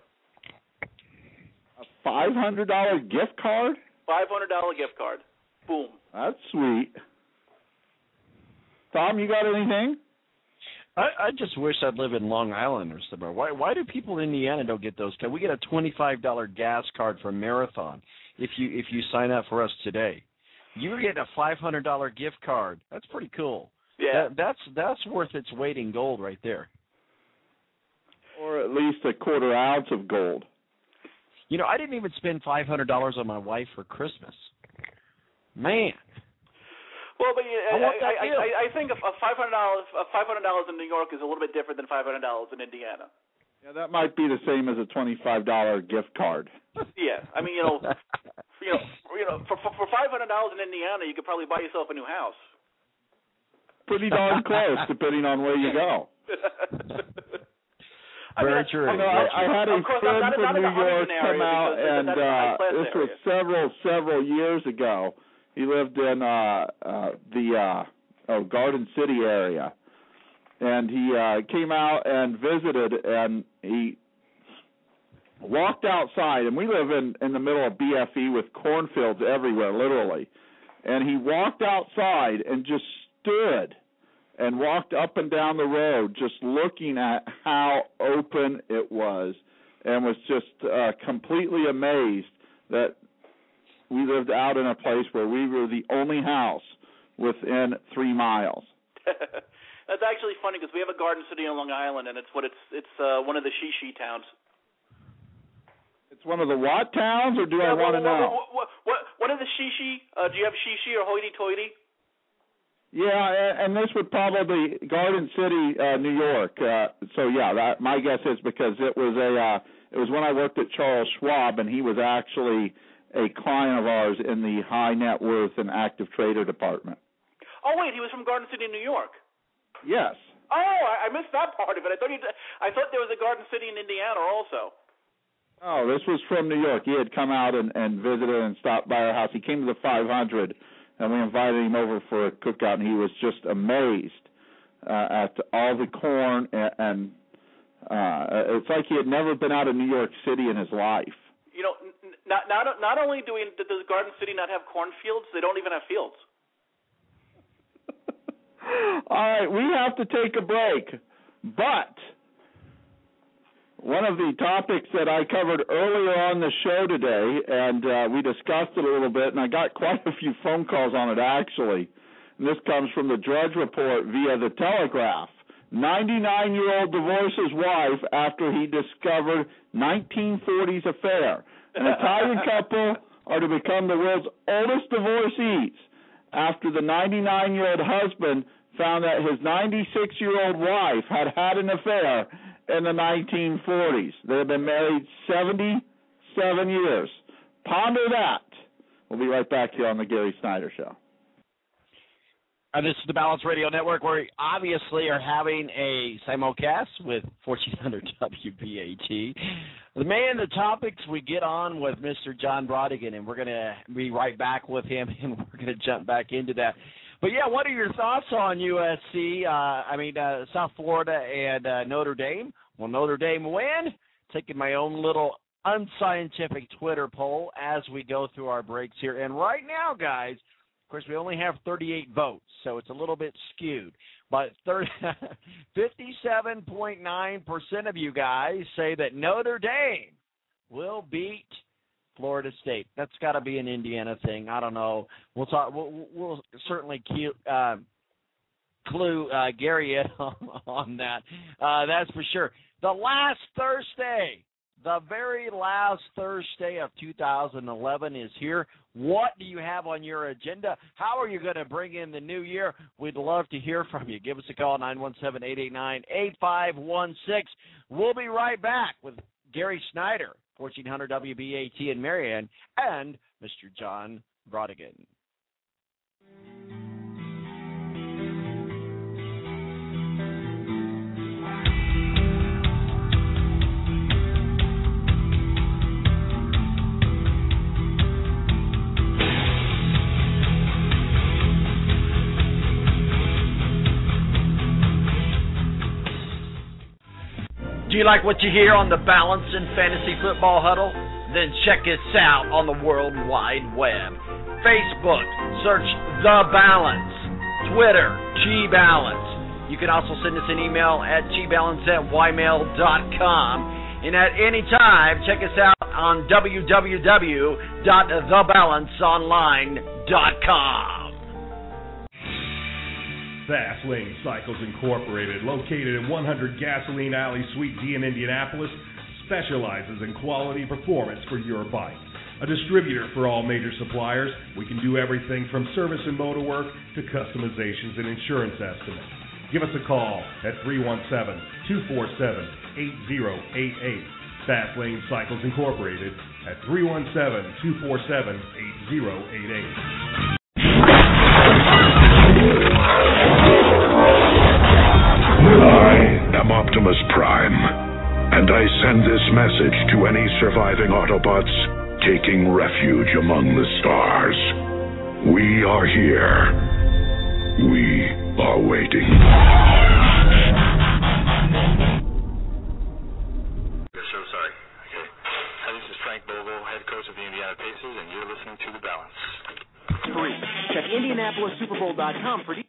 S5: A five hundred dollars gift card?
S9: five hundred dollars gift card. Boom.
S5: That's sweet. Tom, you got anything?
S3: I, I just wish I'd live in Long Island or somewhere. Why why do people in Indiana don't get those? We get a twenty-five dollars gas card for Marathon if you if you sign up for us today. You're getting a five hundred dollars gift card. That's pretty cool.
S9: Yeah.
S3: That, that's that's worth its weight in gold right there.
S5: Or at least a quarter ounce of gold.
S3: You know, I didn't even spend five hundred dollars on my wife for Christmas. Man.
S9: Well, but yeah, I, I, I, I, I think a five hundred dollars a five hundred dollars in New York is a little bit different than five hundred dollars in Indiana.
S5: Yeah, that might be the same as a twenty-five dollars gift card.
S9: Yeah, I mean, you know, you know, you know, for for, for five hundred dollars in Indiana, you could probably buy yourself a new house.
S5: Pretty darn close, depending on where you go.
S9: I
S3: Very
S9: mean,
S3: true.
S5: I, I, I had a
S9: course,
S5: friend
S9: not, not,
S5: from
S9: not
S5: New York come out, and uh, this
S9: area.
S5: was several, several years ago. He lived in uh, uh, the uh, oh, Garden City area, and he uh, came out and visited, and he walked outside, and we live in, in the middle of B F E with cornfields everywhere, literally, and he walked outside and just stood and walked up and down the road just looking at how open it was, and was just uh, completely amazed that we lived out in a place where we were the only house within three miles.
S9: That's actually funny because we have a Garden City on Long Island, and it's what it's it's uh, one of the Shishi towns.
S5: It's one of the what towns, or do
S9: yeah,
S5: I want to know?
S9: What, what, what, what are the Shishi? Uh, do you have Shishi or hoity-toity?
S5: Yeah, and this would probably Garden City, uh, New York. Uh, so yeah, that, my guess is because it was a uh, it was when I worked at Charles Schwab, and he was actually a client of ours in the high net worth and active trader department.
S9: Oh wait, he was from Garden City, New York.
S5: Yes.
S9: Oh, I, I missed that part of it. I thought you. I thought there was a Garden City in Indiana also.
S5: Oh, this was from New York. He had come out and, and visited and stopped by our house. He came to the five hundred, and we invited him over for a cookout, and he was just amazed uh, at all the corn, and, and uh, it's like he had never been out of New York City in his life.
S9: You know, not not not only do we does Garden City not have cornfields, they don't even have fields.
S5: All right, we have to take a break, but one of the topics that I covered earlier on the show today, and uh, we discussed it a little bit, and I got quite a few phone calls on it actually, and this comes from the Drudge Report via the Telegraph. ninety-nine-year-old divorces wife after he discovered nineteen forties affair. An Italian couple are to become the world's oldest divorcees after the ninety-nine-year-old husband found that his ninety-six-year-old wife had had an affair in the nineteen forties. They have been married seventy-seven years. Ponder that. We'll be right back here on the Gary Snyder Show.
S3: And this is the Balance Radio Network, where we obviously are having a simulcast with fourteen hundred W B A T. The man, the topics we get on with Mister John Brodigan, and we're going to be right back with him, and we're going to jump back into that. But, yeah, what are your thoughts on U S C, uh, I mean, uh, South Florida and uh, Notre Dame? Will Notre Dame win? Taking my own little unscientific Twitter poll as we go through our breaks here. And right now, guys, of course, we only have thirty-eight votes, so it's a little bit skewed. But fifty-seven point nine percent of you guys say that Notre Dame will beat Florida State. That's got to be an Indiana thing. I don't know. We'll talk. We'll, we'll certainly cue, uh, clue uh, Gary in on, on that. Uh, that's for sure. The last Thursday, the very last Thursday of two thousand eleven is here. What do you have on your agenda? How are you going to bring in the new year? We'd love to hear from you. Give us a call, nine one seven, eight eight nine, eight five one six. We'll be right back with Gary Snyder, fourteen hundred W B A T in Marion, and Mister John Brodigan.
S8: Do you like what you hear on the Balance and Fantasy Football Huddle? Then check us out on the World Wide Web. Facebook, search The Balance. Twitter, G-Balance. You can also send us an email at gbalance at y mail dot com. And at any time, check us out on w w w dot the balance online dot com.
S4: Fast Lane Cycles Incorporated, located at one hundred Gasoline Alley, Suite D in Indianapolis, specializes in quality performance for your bike. A distributor for all major suppliers, we can do everything from service and motor work to customizations and insurance estimates. Give us a call at three one seven, two four seven, eight zero eight eight. Fast Lane Cycles Incorporated at three one seven, two four seven, eight zero eight eight.
S10: I am Optimus Prime, and I send this message to any surviving Autobots taking refuge among the stars. We are here. We are waiting.
S11: We're so sorry. Okay. Hi, this is Frank Bogle, head coach of the Indiana Pacers, and you're listening to The Balance.
S12: Free. Check Indianapolis Super Bowl dot com for details.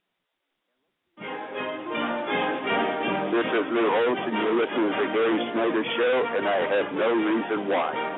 S7: This is Lou Holtz, and you're listening to the Gary Snyder Show, and I have no reason why.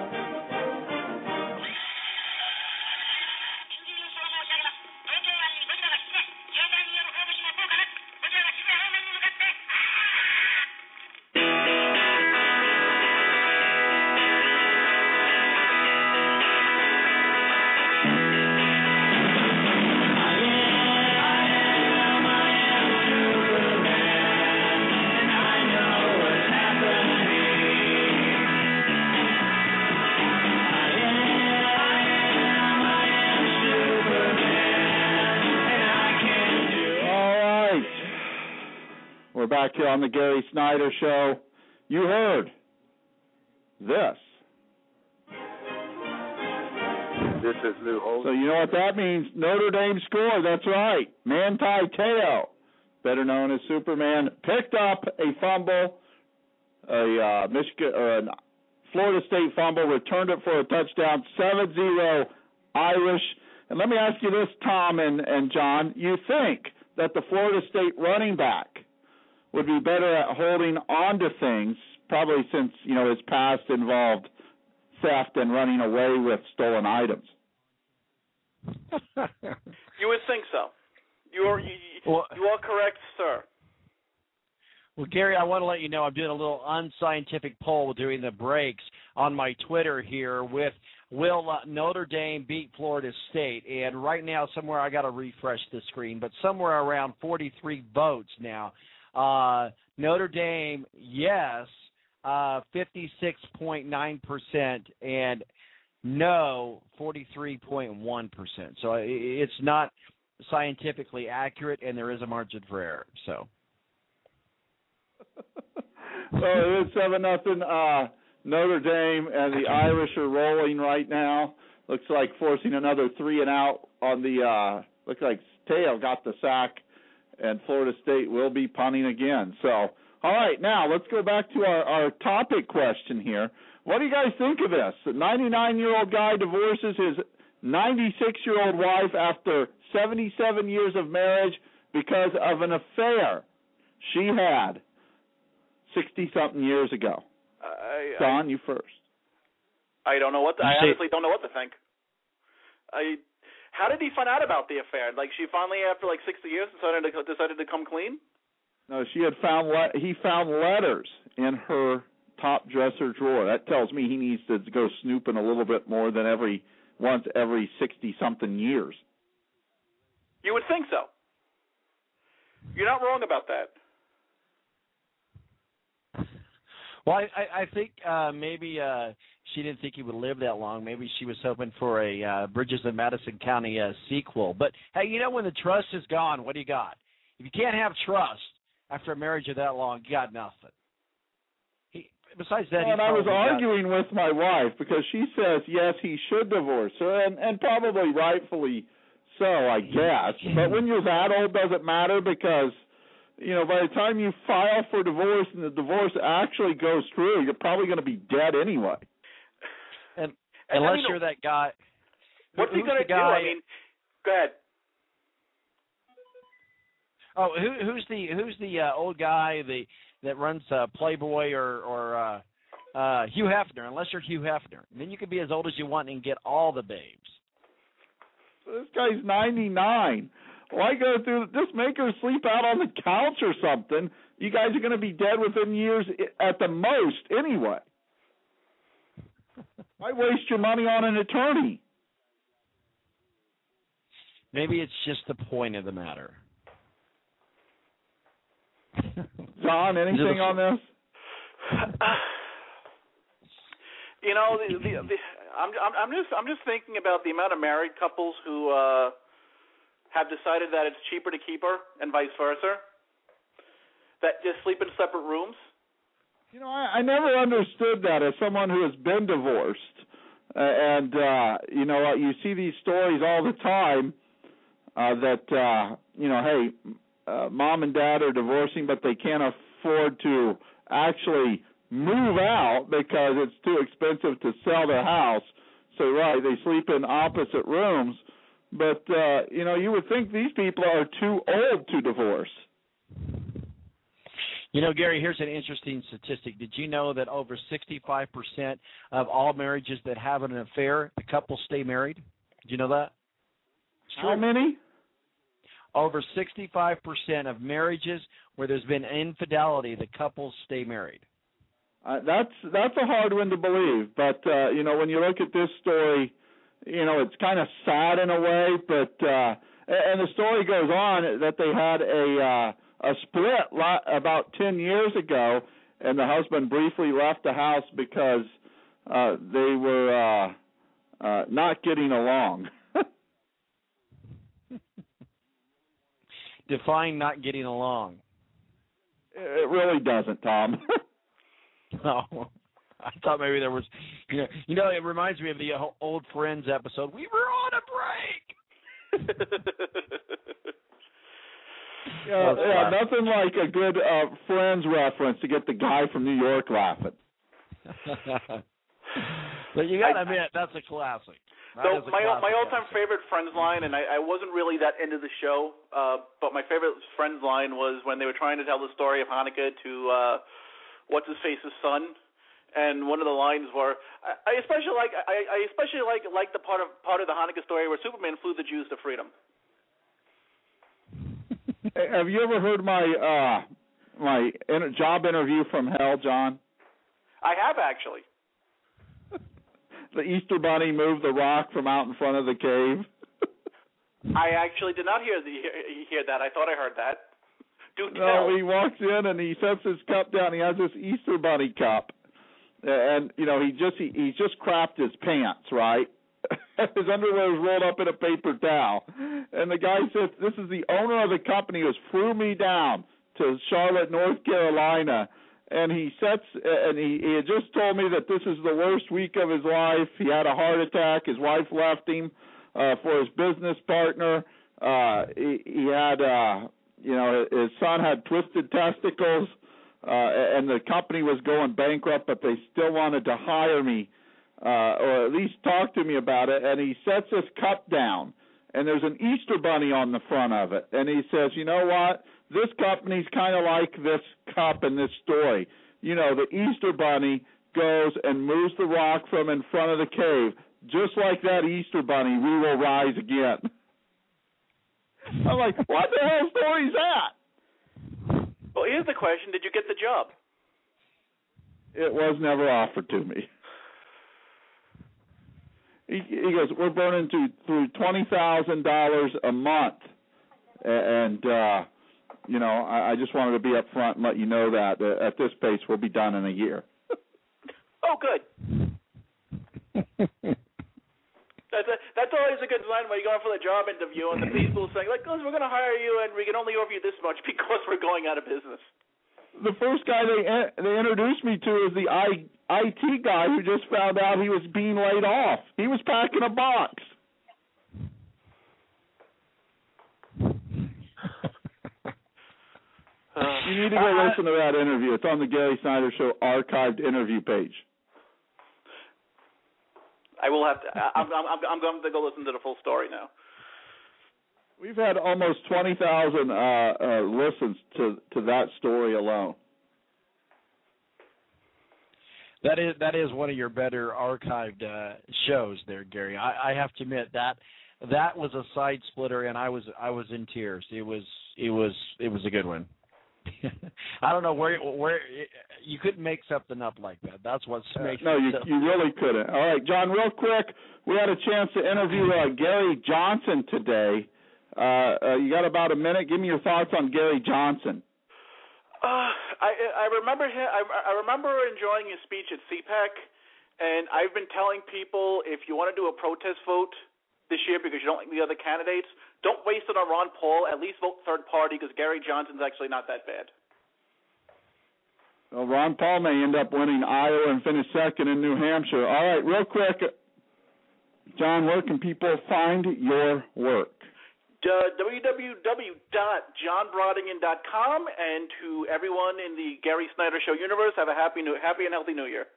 S5: We're back here on the Gary Snyder Show. You heard this.
S7: This is Lou Holtz.
S5: So you know what that means. Notre Dame scored. That's right. Manti Te'o, better known as Superman, picked up a fumble, a uh, Michigan or a Florida State fumble, returned it for a touchdown, seven zero Irish. And let me ask you this, Tom and, and John. You think that the Florida State running back would be better at holding on to things, probably since, you know, his past involved theft and running away with stolen items?
S9: You would think so. You are you, well, you are correct, sir.
S3: Well, Gary, I want to let you know I'm doing a little unscientific poll during the breaks on my Twitter here with will uh, Notre Dame beat Florida State? And right now, somewhere I got to refresh the screen, but somewhere around forty-three votes now. Uh, Notre Dame, yes, uh, fifty-six point nine percent, and no, forty-three point one percent. So it's not scientifically accurate, and there is a margin for error. So.
S5: So it is seven nothing. Uh, Notre Dame and the Irish are rolling right now. Looks like forcing another three and out on the. Uh, looks like Teo got the sack, and Florida State will be punting again. So, all right, now let's go back to our, our topic question here. What do you guys think of this? A ninety-nine-year-old guy divorces his ninety-six-year-old wife after seventy-seven years of marriage because of an affair she had sixty-something years ago.
S9: I,
S5: Don,
S9: I,
S5: you first.
S9: I don't know what. The, I honestly don't know what to think. I. How did he find out about the affair? Like, she finally, after like sixty years, decided to decided to come clean.
S5: No, she had found le- he found letters in her top dresser drawer. That tells me he needs to go snooping a little bit more than every once every sixty-something years.
S9: You would think so. You're not wrong about that.
S3: Well, I, I think uh, maybe uh, she didn't think he would live that long. Maybe she was hoping for a uh, Bridges in Madison County uh, sequel. But, hey, you know, when the trust is gone, what do you got? If you can't have trust after a marriage of that long, you got nothing. He, besides that,
S5: well,
S3: he
S5: and I was arguing
S3: got...
S5: with my wife because she says, yes, he should divorce her, and, and probably rightfully so, I guess. But when you're that old, does it matter? Because, you know, by the time you file for divorce and the divorce actually goes through, you're probably going to be dead anyway.
S3: And,
S9: and
S3: unless
S9: I mean,
S3: you're that guy.
S9: What's he going to do?
S3: Guy,
S9: I mean, go ahead.
S3: Oh, who, who's the who's the uh, old guy the that runs uh, Playboy or or uh, uh, Hugh Hefner? Unless you're Hugh Hefner, and then you can be as old as you want and get all the babes.
S5: This guy's ninety-nine. Why go through? Just make her sleep out on the couch or something. You guys are going to be dead within years at the most anyway. Why waste your money on an attorney?
S3: Maybe it's just the point of the matter.
S5: John, anything on this?
S9: You know, the, the, the, I'm, I'm just I'm just thinking about the amount of married couples who uh, have decided that it's cheaper to keep her, and vice versa. That just sleep in separate rooms.
S5: You know, I, I never understood that as someone who has been divorced, uh, and uh, you know, you see these stories all the time uh, that uh, you know, hey. Uh, mom and dad are divorcing, but they can't afford to actually move out because it's too expensive to sell their house. So, right, they sleep in opposite rooms. But, uh, you know, you would think these people are too old to divorce.
S3: You know, Gary, here's an interesting statistic. Did you know that over sixty-five percent of all marriages that have an affair, the couple stay married? Did you know that?
S5: How many?
S3: Over sixty-five percent of marriages where there's been infidelity, the couples stay married.
S5: Uh, that's that's a hard one to believe, but uh, you know, when you look at this story, you know, it's kind of sad in a way. But uh, and the story goes on that they had a uh, a split lot, about ten years ago, and the husband briefly left the house because uh, they were uh, uh, not getting along.
S3: Define not getting along.
S5: It really doesn't, Tom.
S3: No, I thought maybe there was, you know, you know, it reminds me of the old Friends episode. We were on a break.
S5: yeah, yeah, nothing like a good uh, Friends reference to get the guy from New York laughing.
S3: But you got to admit, that's a classic.
S9: So my my all-time favorite Friends line, and I, I wasn't really that into the show, uh, but my favorite Friends line was when they were trying to tell the story of Hanukkah to uh, what's his face's son, and one of the lines were I, I especially like I, I especially like like the part of part of the Hanukkah story where Superman flew the Jews to freedom.
S5: Have you ever heard my uh, my inter- job interview from hell, John?
S9: I have actually.
S5: The Easter Bunny moved the rock from out in front of the cave.
S9: I actually did not hear the hear that. I thought I heard that. Do tell.
S5: No, he walks in and he sets his cup down. He has this Easter Bunny cup, and you know he just he, he's just crapped his pants, right? His underwear is rolled up in a paper towel, and the guy says, "This is the owner of the company who has flew me down to Charlotte, North Carolina." And he sets, and he, he had just told me that this is the worst week of his life. He had a heart attack. His wife left him uh, for his business partner. Uh, he, he had, uh, you know, his son had twisted testicles, uh, and the company was going bankrupt, but they still wanted to hire me, uh, or at least talk to me about it. And he sets his cup down, and there's an Easter Bunny on the front of it. And he says, you know what? This company's kind of like this cup in this story. You know, the Easter Bunny goes and moves the rock from in front of the cave. Just like that Easter Bunny, we will rise again. I'm like, what the hell story is that?
S9: Well, here's the question. Did you get the job?
S5: It was never offered to me. He, he goes, we're burning to, through twenty thousand dollars a month. And, uh, you know, I, I just wanted to be up front and let you know that uh, at this pace we'll be done in a year.
S9: Oh, good. that's a, that's always a good sign when you're going for the job interview and the people saying, like, oh, we're going to hire you and we can only offer you this much because we're going out of business.
S5: The first guy they they introduced me to is the I, IT guy who just found out he was being laid off. He was packing a box. You need to go uh, listen to that interview. It's on the Gary Snyder Show archived interview page.
S9: I will have to. I'm, I'm, I'm going to go listen to the full story now.
S5: We've had almost twenty thousand uh, uh, listens to, to that story alone.
S3: That is that is one of your better archived uh, shows, there, Gary. I, I have to admit that that was a side splitter, and I was I was in tears. It was it was it was a good one. I don't know where where you couldn't make something up like that. That's what's making.
S5: No, you
S3: it
S5: you really couldn't. All right, John. Real quick, we had a chance to interview uh, Gary Johnson today. Uh, uh, you got about a minute. Give me your thoughts on Gary Johnson.
S9: Uh, I I remember him, I, I remember enjoying his speech at C PAC, and I've been telling people if you want to do a protest vote this year because you don't like the other candidates, don't waste it on Ron Paul. At least vote third party because Gary Johnson's actually not that bad.
S5: Well, Ron Paul may end up winning Iowa and finish second in New Hampshire. All right, real quick, John, where can people find your work?
S9: Uh, w w w dot john brodingen dot com, and to everyone in the Gary Snyder Show universe, have a happy, new, happy and healthy New Year.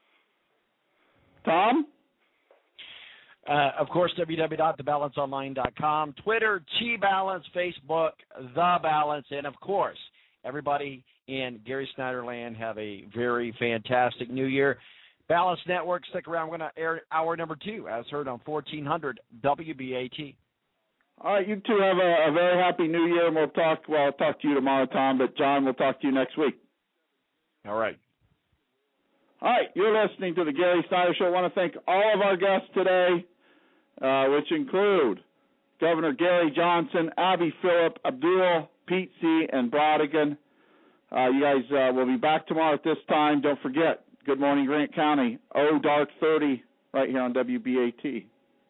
S5: Tom?
S3: Uh, of course, w w w dot the balance online dot com, Twitter, T Balance, Facebook, The Balance, and of course, everybody in Gary Snyder land have a very fantastic New Year. Balance Network, stick around. We're going to air hour number two, as heard on fourteen hundred W B A T.
S5: All right, you two have a, a very happy New Year, and we'll talk. Well, I'll talk to you tomorrow, Tom. But John, we'll talk to you next week.
S3: All right.
S5: All right, you're listening to the Gary Snyder Show. I want to thank all of our guests today, uh, which include Governor Gary Johnson, Abby Phillip, Abdul, Pete C., and Brodigan. Uh, you guys uh, will be back tomorrow at this time. Don't forget, Good Morning Grant County, oh Dark thirty, right here on W B A T.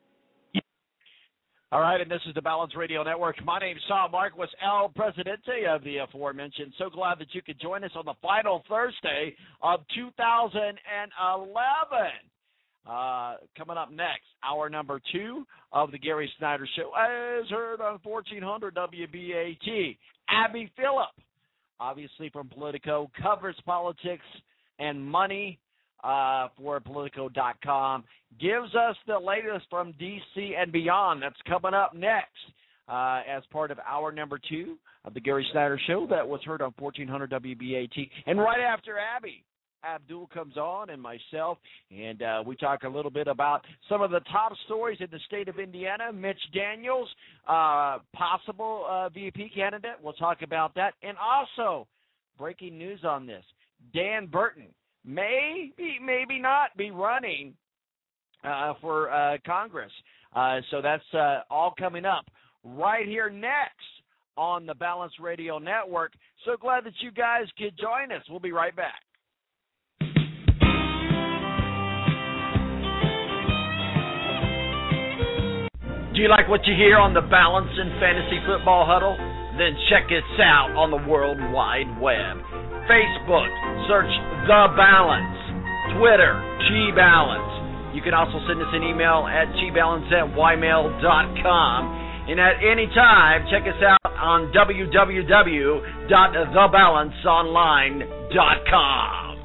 S3: All right, and this is the Balance Radio Network. My name's Sal Marquis, El Presidente of the aforementioned. So glad that you could join us on the final Thursday of two thousand eleven. Uh, coming up next, hour number two of the Gary Snyder Show, as heard on fourteen hundred W B A T. Abby Phillip, obviously from Politico, covers politics and money uh, for Politico dot com. Gives us the latest from D C and beyond. That's coming up next uh, as part of hour number two of the Gary Snyder Show that was heard on fourteen hundred W B A T. And right after Abby, Abdul comes on and myself, and uh, we talk a little bit about some of the top stories in the state of Indiana. Mitch Daniels, uh, possible uh, V P candidate. We'll talk about that. And also breaking news on this. Dan Burton may be, maybe not be running uh, for uh, Congress. Uh, so that's uh, all coming up right here next on the Balance Radio Network. So glad that you guys could join us. We'll be right back.
S8: Do you like what you hear on the Balance and Fantasy Football Huddle? Then check us out on the World Wide Web. Facebook, search The Balance. Twitter, G-Balance. You can also send us an email at g balance at y mail dot com. And at any time, check us out on w w w dot the balance online dot com.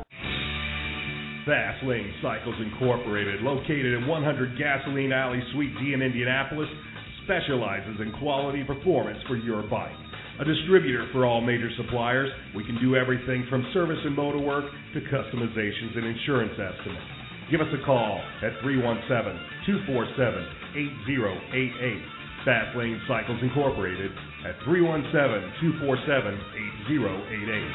S4: Fast Lane Cycles Incorporated, located at one hundred Gasoline Alley, Suite D in Indianapolis, specializes in quality performance for your bike. A distributor for all major suppliers, we can do everything from service and motor work to customizations and insurance estimates. Give us a call at three one seven, two four seven, eight zero eight eight. Fast Lane Cycles Incorporated at three one seven, two four seven, eight zero eight eight.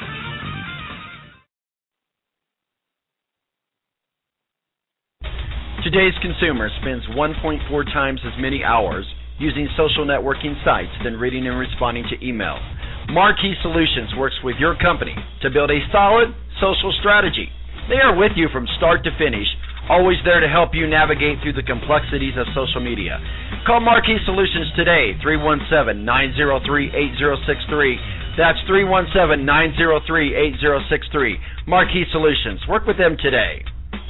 S8: Today's consumer spends one point four times as many hours using social networking sites than reading and responding to email. Marquee Solutions works with your company to build a solid social strategy. They are with you from start to finish, always there to help you navigate through the complexities of social media. Call Marquee Solutions today, three one seven, nine zero three, eight zero six three. That's three one seven, nine zero three, eight zero six three. Marquee Solutions. Work with them today.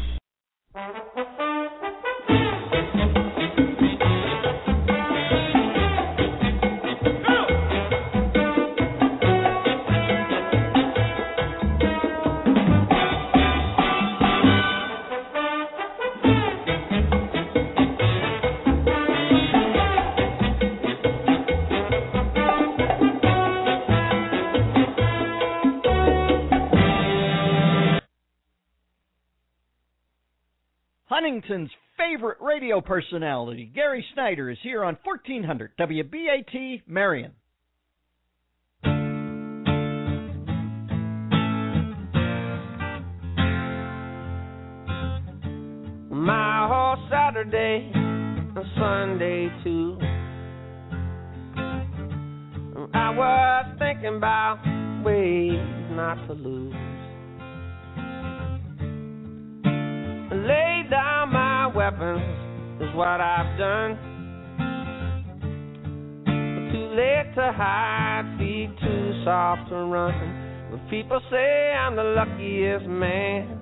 S13: Huntington's favorite radio personality, Gary Snyder, is here on fourteen hundred W B A T Marion.
S14: My whole Saturday and Sunday too, I was thinking about ways not to lose. Lay down my weapons is what I've done. But too late to hide, feet too soft to run. But people say I'm the luckiest man.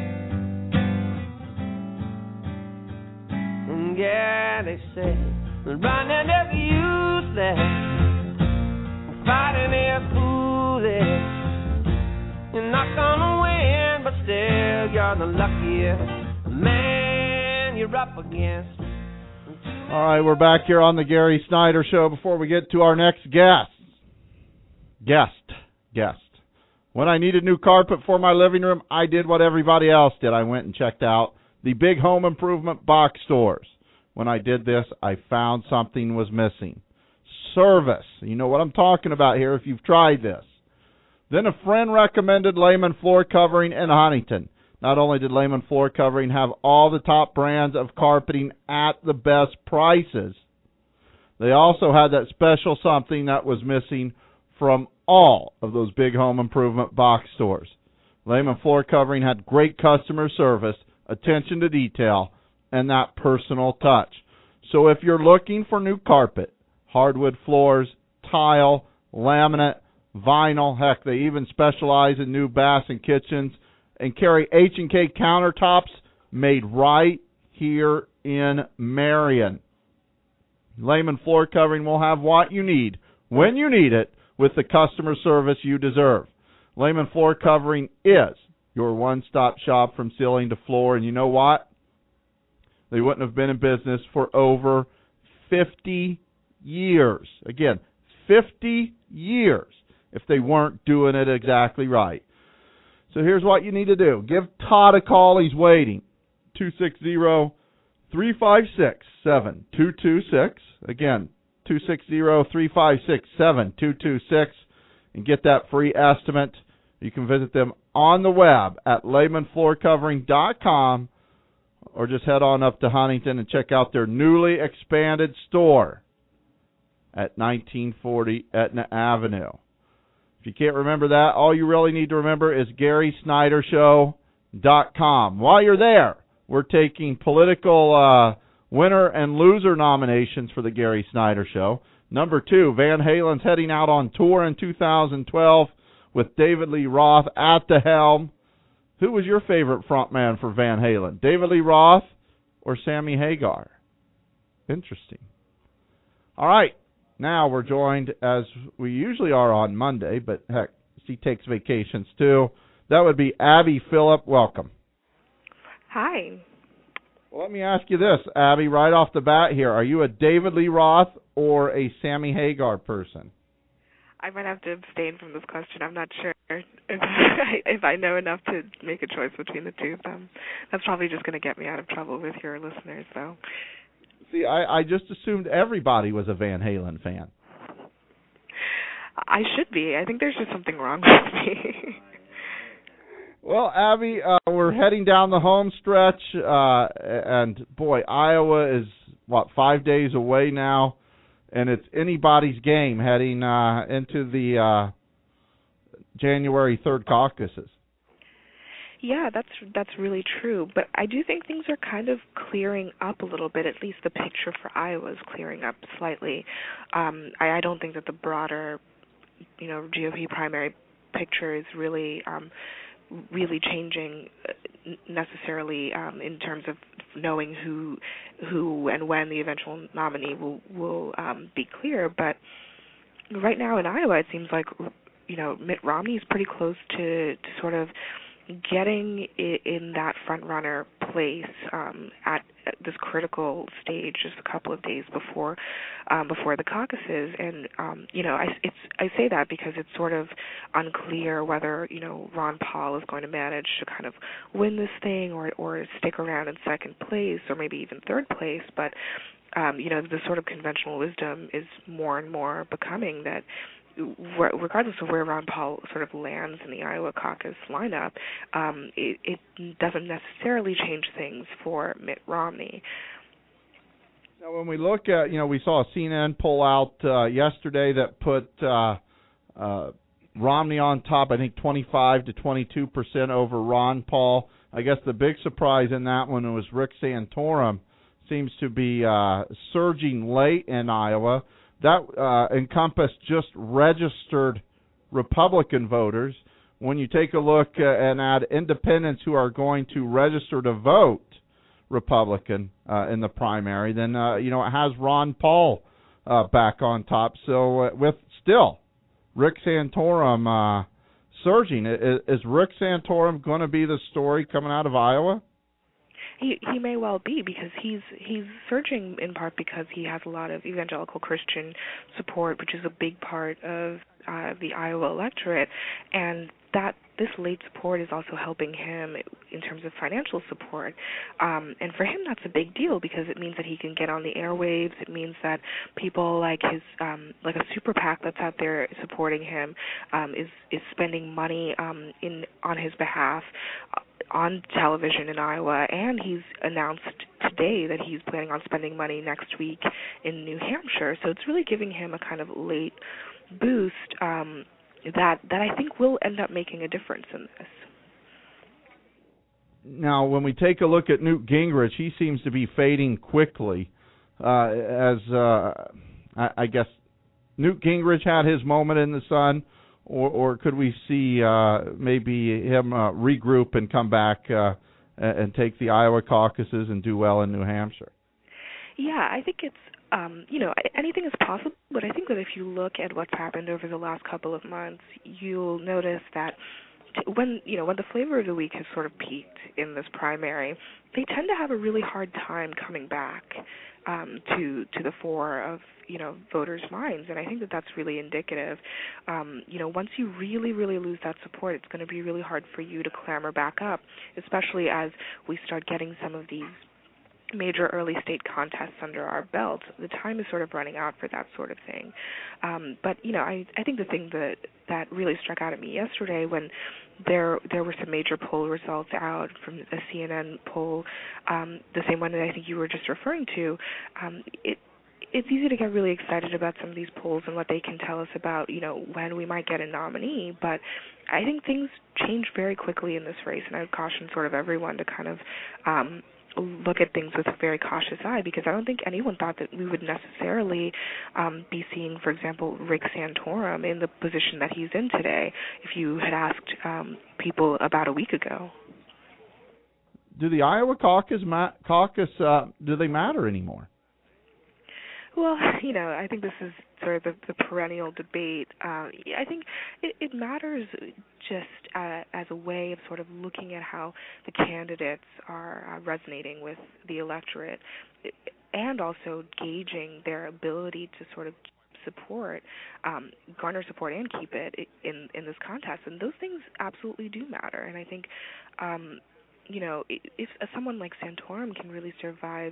S14: And yeah, they say running is useless, fighting is foolish. You're not gonna win, but still you're the luckiest man you're up against.
S15: All right, we're back here on the Gary Snyder Show. Before we get to our next guest, guest, guest. When I needed new carpet for my living room, I did what everybody else did. I went and checked out the big home improvement box stores. When I did this, I found something was missing. Service. You know what I'm talking about here if you've tried this. Then a friend recommended Lehman Floor Covering in Huntington. Not only did Lehman Floor Covering have all the top brands of carpeting at the best prices, they also had that special something that was missing from all of those big home improvement box stores. Lehman Floor Covering had great customer service, attention to detail, and that personal touch. So if you're looking for new carpet, hardwood floors, tile, laminate, vinyl, heck, they even specialize in new baths and kitchens, and carry H and K countertops made right here in Marion. Lehman Floor Covering will have what you need, when you need it, with the customer service you deserve. Lehman Floor Covering is your one-stop shop from ceiling to floor, and you know what? They wouldn't have been in business for over fifty years. Again, fifty years if they weren't doing it exactly right. So here's what you need to do. Give Todd a call. He's waiting. two six zero, three five six, seven two two six. Again, two six zero, three five six, seven two two six. and get that free estimate. You can visit them on the web at Lehman Floor Covering dot com, or just head on up to Huntington and check out their newly expanded store at nineteen forty Etna Avenue. If you can't remember that, all you really need to remember is Gary Snyder Show dot com. While you're there, we're taking political uh, winner and loser nominations for the Gary Snyder Show. Number two, Van Halen's heading out on tour in two thousand twelve with David Lee Roth at the helm. Who was your favorite frontman for Van Halen, David Lee Roth or Sammy Hagar? Interesting. All right, now we're joined, as we usually are on Monday, but heck, she takes vacations too. That would be Abby Phillip. Welcome.
S16: Hi.
S15: Well, let me ask you this, Abby, right off the bat here. Are you a David Lee Roth or a Sammy Hagar person?
S16: I might have to abstain from this question. I'm not sure if I, if I know enough to make a choice between the two of them. That's probably just going to get me out of trouble with your listeners, though.
S15: See, I, I just assumed everybody was a Van Halen fan.
S16: I should be. I think there's just something wrong with me.
S15: Well, Abby, uh, we're heading down the home stretch, uh, and boy, Iowa is, what, five days away now, and it's anybody's game heading uh, into the uh, January third caucuses.
S16: Yeah, that's that's really true, but I do think things are kind of clearing up a little bit. At least the picture for Iowa is clearing up slightly. Um, I, I don't think that the broader, you know, G O P primary picture is really um, really changing necessarily um, in terms of knowing who who and when the eventual nominee will will um, be clear. But right now in Iowa, it seems like, you know, Mitt Romney is pretty close to, to sort of getting in that front runner place um, at this critical stage, just a couple of days before um, before the caucuses. And um, you know, I it's I say that because it's sort of unclear whether, you know, Ron Paul is going to manage to kind of win this thing or or stick around in second place or maybe even third place. But um, you know, the sort of conventional wisdom is more and more becoming that, regardless of where Ron Paul sort of lands in the Iowa caucus lineup, um, it, it doesn't necessarily change things for Mitt Romney.
S15: Now, when we look at, you know, we saw a C N N poll out uh, yesterday that put uh, uh, Romney on top, I think twenty-five to twenty-two percent over Ron Paul. I guess the big surprise in that one was Rick Santorum seems to be uh, surging late in Iowa. That uh, encompassed just registered Republican voters. When you take a look uh, and add independents who are going to register to vote Republican uh, in the primary, then, uh, you know, it has Ron Paul uh, back on top. So uh, with still Rick Santorum uh, surging, is, is Rick Santorum going to be the story coming out of Iowa?
S16: He he may well be, because he's he's surging in part because he has a lot of evangelical Christian support, which is a big part of uh, the Iowa electorate, and that this late support is also helping him in terms of financial support. Um, and for him, that's a big deal because it means that he can get on the airwaves. It means that people like his um, like a super PAC that's out there supporting him um, is is spending money um, in on his behalf on television in Iowa, and he's announced today that he's planning on spending money next week in New Hampshire. So it's really giving him a kind of late boost um, that that I think will end up making a difference in this.
S15: Now, when we take a look at Newt Gingrich, he seems to be fading quickly. Uh, as uh, I, I guess Newt Gingrich had his moment in the sun. Or, or could we see uh, maybe him uh, regroup and come back uh, and take the Iowa caucuses and do well in New Hampshire?
S16: Yeah, I think it's, um, you know, anything is possible, but I think that if you look at what's happened over the last couple of months, you'll notice that when, you know, when the flavor of the week has sort of peaked in this primary, they tend to have a really hard time coming back um, to to the fore of, you know, voters' minds, and I think that that's really indicative. Um, you know, once you really, really lose that support, it's going to be really hard for you to clamber back up, especially as we start getting some of these major early state contests under our belt, the time is sort of running out for that sort of thing. Um, but, you know, I, I think the thing that, that really struck out at me yesterday when there there were some major poll results out from a C N N poll, um, the same one that I think you were just referring to, um, it it's easy to get really excited about some of these polls and what they can tell us about, you know, when we might get a nominee. But I think things change very quickly in this race, and I would caution sort of everyone to kind of um, look at things with a very cautious eye, because I don't think anyone thought that we would necessarily um, be seeing, for example, Rick Santorum in the position that he's in today if you had asked um, people about a week ago.
S15: Do the Iowa caucus, ma- caucus uh, do they matter anymore?
S16: Well, you know, I think this is sort of the, the perennial debate. Uh, I think it, it matters just uh, as a way of sort of looking at how the candidates are uh, resonating with the electorate, and also gauging their ability to sort of support, um, garner support and keep it in, in this contest. And those things absolutely do matter. And I think, um, you know, if someone like Santorum can really survive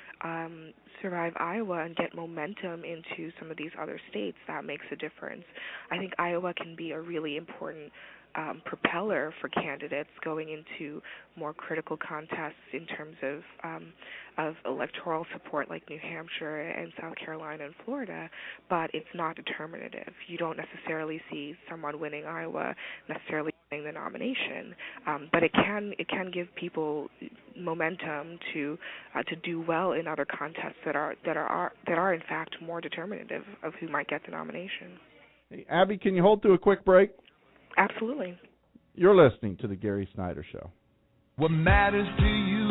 S16: Um, survive Iowa and get momentum into some of these other states, that makes a difference. I think Iowa can be a really important um, propeller for candidates going into more critical contests in terms of um, of electoral support like New Hampshire and South Carolina and Florida, but it's not determinative. You don't necessarily see someone winning Iowa necessarily winning the nomination, um, but it can it can give people momentum to uh, to do well in other contests that are that are, are that are in fact more determinative of who might get the nomination.
S15: Hey, Abby, can you hold to a quick break?
S16: Absolutely.
S15: You're listening to the Gary Snyder Show.
S17: What matters to you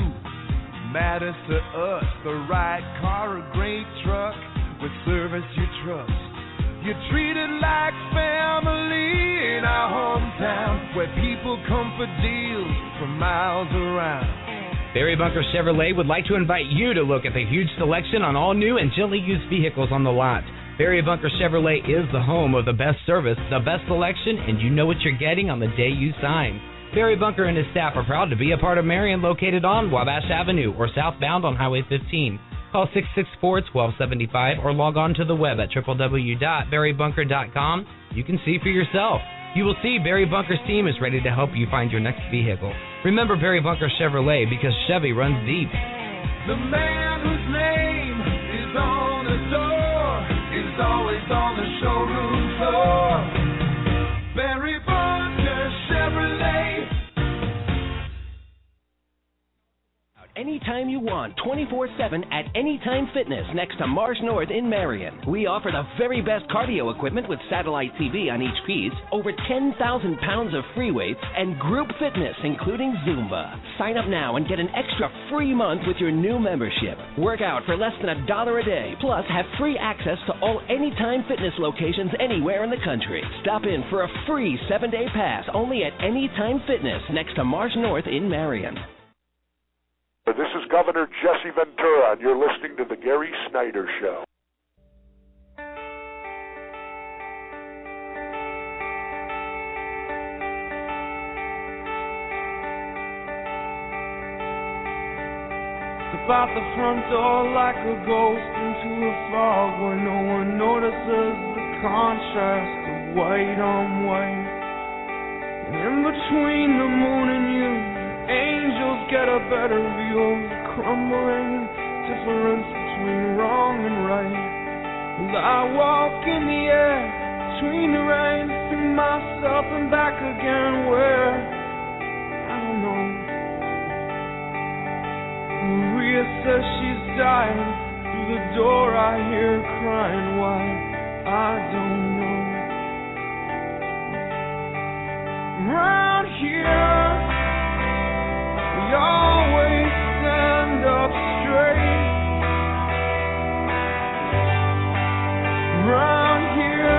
S17: matters to us. The right car, a great truck with service you trust. You're treated like family in our hometown, where people come for deals from miles around.
S18: Barry Bunker Chevrolet would like to invite you to look at the huge selection on all new and gently used vehicles on the lot. Barry Bunker Chevrolet is the home of the best service, the best selection, and you know what you're getting on the day you sign. Barry Bunker and his staff are proud to be a part of Marion, located on Wabash Avenue or southbound on Highway fifteen. Call six six four, one two seven five or log on to the web at w w w dot barry bunker dot com. You can see for yourself. You will see Barry Bunker's team is ready to help you find your next vehicle. Remember Barry Bunker Chevrolet, because Chevy runs deep.
S17: The man whose name is on the door is always on the showroom floor. Barry Bunker Chevrolet.
S12: Anytime you want, twenty-four seven at Anytime Fitness next to Mars North in Marion. We offer the very best cardio equipment with satellite T V on each piece, over ten thousand pounds of free weights, and group fitness including Zumba. Sign up now and get an extra free month with your new membership. Work out for less than a dollar a day, plus have free access to all Anytime Fitness locations anywhere in the country. Stop in for a free seven-day pass only at Anytime Fitness next to Mars North in Marion.
S10: This is Governor Jesse Ventura, and you're listening to The Gary Snyder Show.
S17: About the front door like a ghost into a fog where no one notices the contrast of white on white. And in between the moon and you, angels get a better view of the crumbling difference between wrong and right. As I walk in the air between the rain, see myself and back again where I don't know. Maria says she's dying. Through the door I hear her crying. Why? I don't know. Around here we always stand up straight. Around here,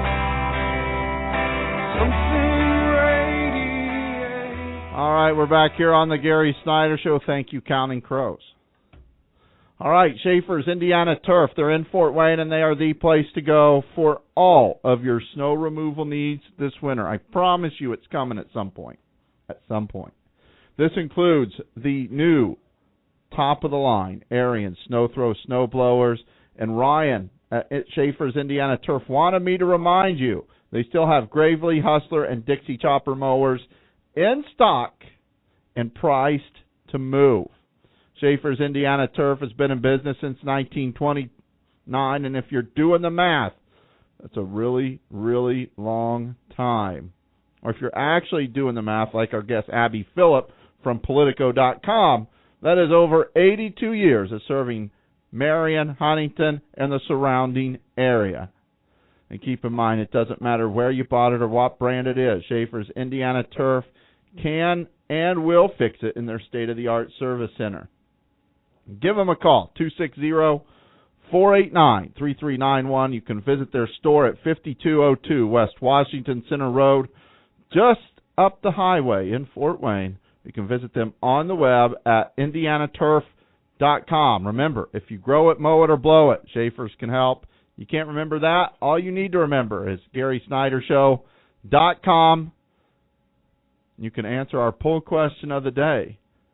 S17: something radiates.
S15: All right, we're back here on the Gary Snyder Show. Thank you, Counting Crows. All right, Schaefer's Indiana Turf. They're in Fort Wayne, and they are the place to go for all of your snow removal needs this winter. I promise you it's coming at some point. At some point. This includes the new top of the line, Ariens, Snow Throw Snow Blowers, and Ryan at Schaefer's Indiana Turf wanted me to remind you, they still have Gravely, Hustler, and Dixie Chopper mowers in stock and priced to move. Schaefer's Indiana Turf has been in business since nineteen twenty-nine, and if you're doing the math, that's a really, really long time. Or if you're actually doing the math, like our guest Abby Phillip from Politico dot com, that is over eighty-two years of serving Marion, Huntington, and the surrounding area. And keep in mind, it doesn't matter where you bought it or what brand it is. Schaefer's Indiana Turf can and will fix it in their state-of-the-art service center. Give them a call, two six zero, four eight nine, three three nine one. You can visit their store at fifty-two oh two West Washington Center Road, just up the highway in Fort Wayne. You can visit them on the web at indiana turf dot com. Remember, if you grow it, mow it, or blow it, Schaefer's can help. You can't remember that? All you need to remember is Gary Snyder Show dot com. You can answer our poll question of the day.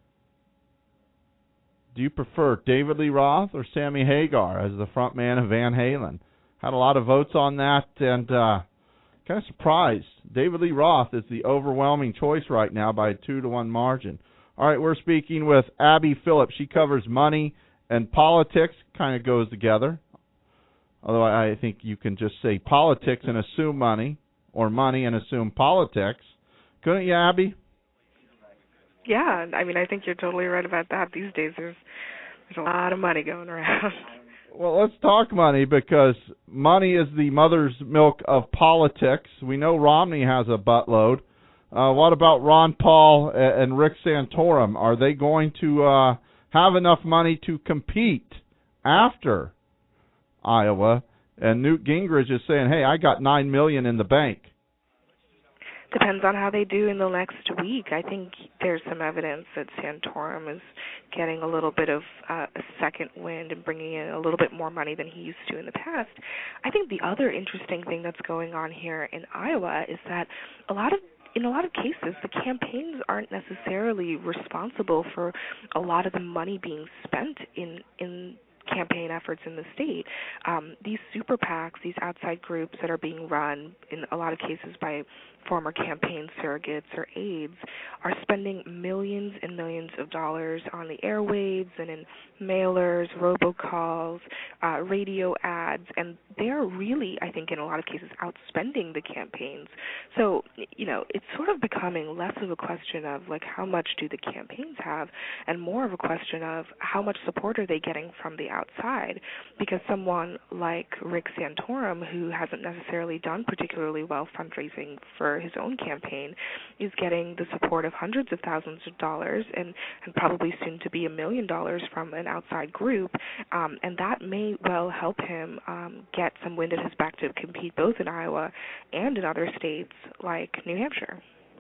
S15: Do you prefer David Lee Roth or Sammy Hagar as the front man of Van Halen? Had a lot of votes on that, and uh, kind of surprised. David Lee Roth is the overwhelming choice right now by a two to one margin. All right, we're speaking with Abby Phillip. She covers money and politics, kind of goes together. Although I think you can just say politics and assume money, or money and assume politics. Couldn't you, Abby?
S16: Yeah, I mean, I think you're totally right about that. These days, there's there's a lot of money going around.
S15: Well, let's talk money, because money is the mother's milk of politics. We know Romney has a buttload. Uh, what about Ron Paul and Rick Santorum? Are they going to uh, have enough money to compete after Iowa? And Newt Gingrich is saying, hey, I got nine million dollars in the bank.
S16: Depends on how they do in the next week. I think there's some evidence that Santorum is getting a little bit of uh, a second wind and bringing in a little bit more money than he used to in the past. I think the other interesting thing that's going on here in Iowa is that a lot of in a lot of cases, the campaigns aren't necessarily responsible for a lot of the money being spent in in campaign efforts in the state. Um, these super PACs, these outside groups that are being run in a lot of cases by former campaign surrogates or aides, are spending millions and millions of dollars on the airwaves and in mailers, robocalls, uh, radio ads, and they're really, I think, in a lot of cases, outspending the campaigns. So, you know, it's sort of becoming less of a question of, like, how much do the campaigns have, and more of a question of how much support are they getting from the outside, because someone like Rick Santorum, who hasn't necessarily done particularly well fundraising for his own campaign, is getting the support of hundreds of thousands of dollars and, and probably soon to be a million dollars from an outside group, um, and that may well help him um, get some wind at his back to compete both in Iowa and in other states like New Hampshire.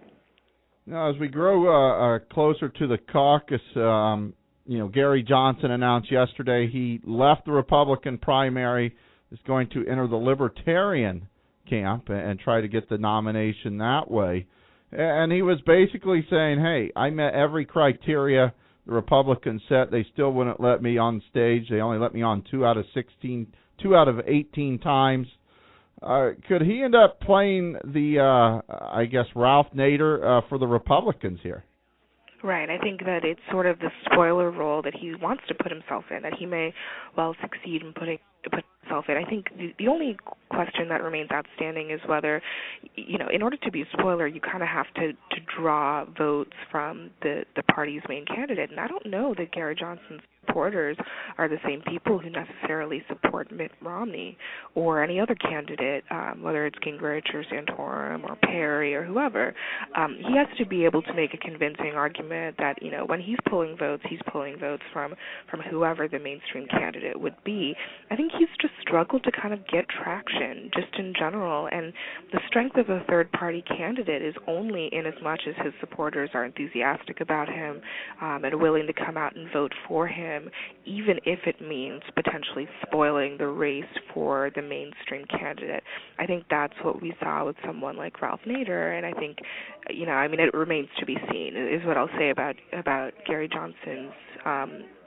S15: Now, as we grow uh, uh, closer to the caucus, um, you know, Gary Johnson announced yesterday he left the Republican primary, is going to enter the Libertarian camp and try to get the nomination that way. And he was basically saying, hey, I met every criteria the Republicans set. They still wouldn't let me on stage. They only let me on two out of sixteen, two out of eighteen times. Uh, could he end up playing the, uh, I guess, Ralph Nader uh, for the Republicans here?
S16: Right. I think that it's sort of the spoiler role that he wants to put himself in, that he may well succeed in putting put himself in. I think the, the only question that remains outstanding is whether, you know, in order to be a spoiler, you kind of have to, to draw votes from the, the party's main candidate. And I don't know that Gary Johnson's supporters are the same people who necessarily support Mitt Romney or any other candidate, um, whether it's Gingrich or Santorum or Perry or whoever. Um, he has to be able to make a convincing argument that, you know, when he's pulling votes, he's pulling votes from, from whoever the mainstream candidate would be. I think he's just struggled to kind of get traction just in general, and the strength of a third-party candidate is only in as much as his supporters are enthusiastic about him um, and willing to come out and vote for him, even if it means potentially spoiling the race for the mainstream candidate. I think that's what we saw with someone like Ralph Nader, and I think, you know, I mean, it remains to be seen, is what I'll say about, about Gary Johnson's um,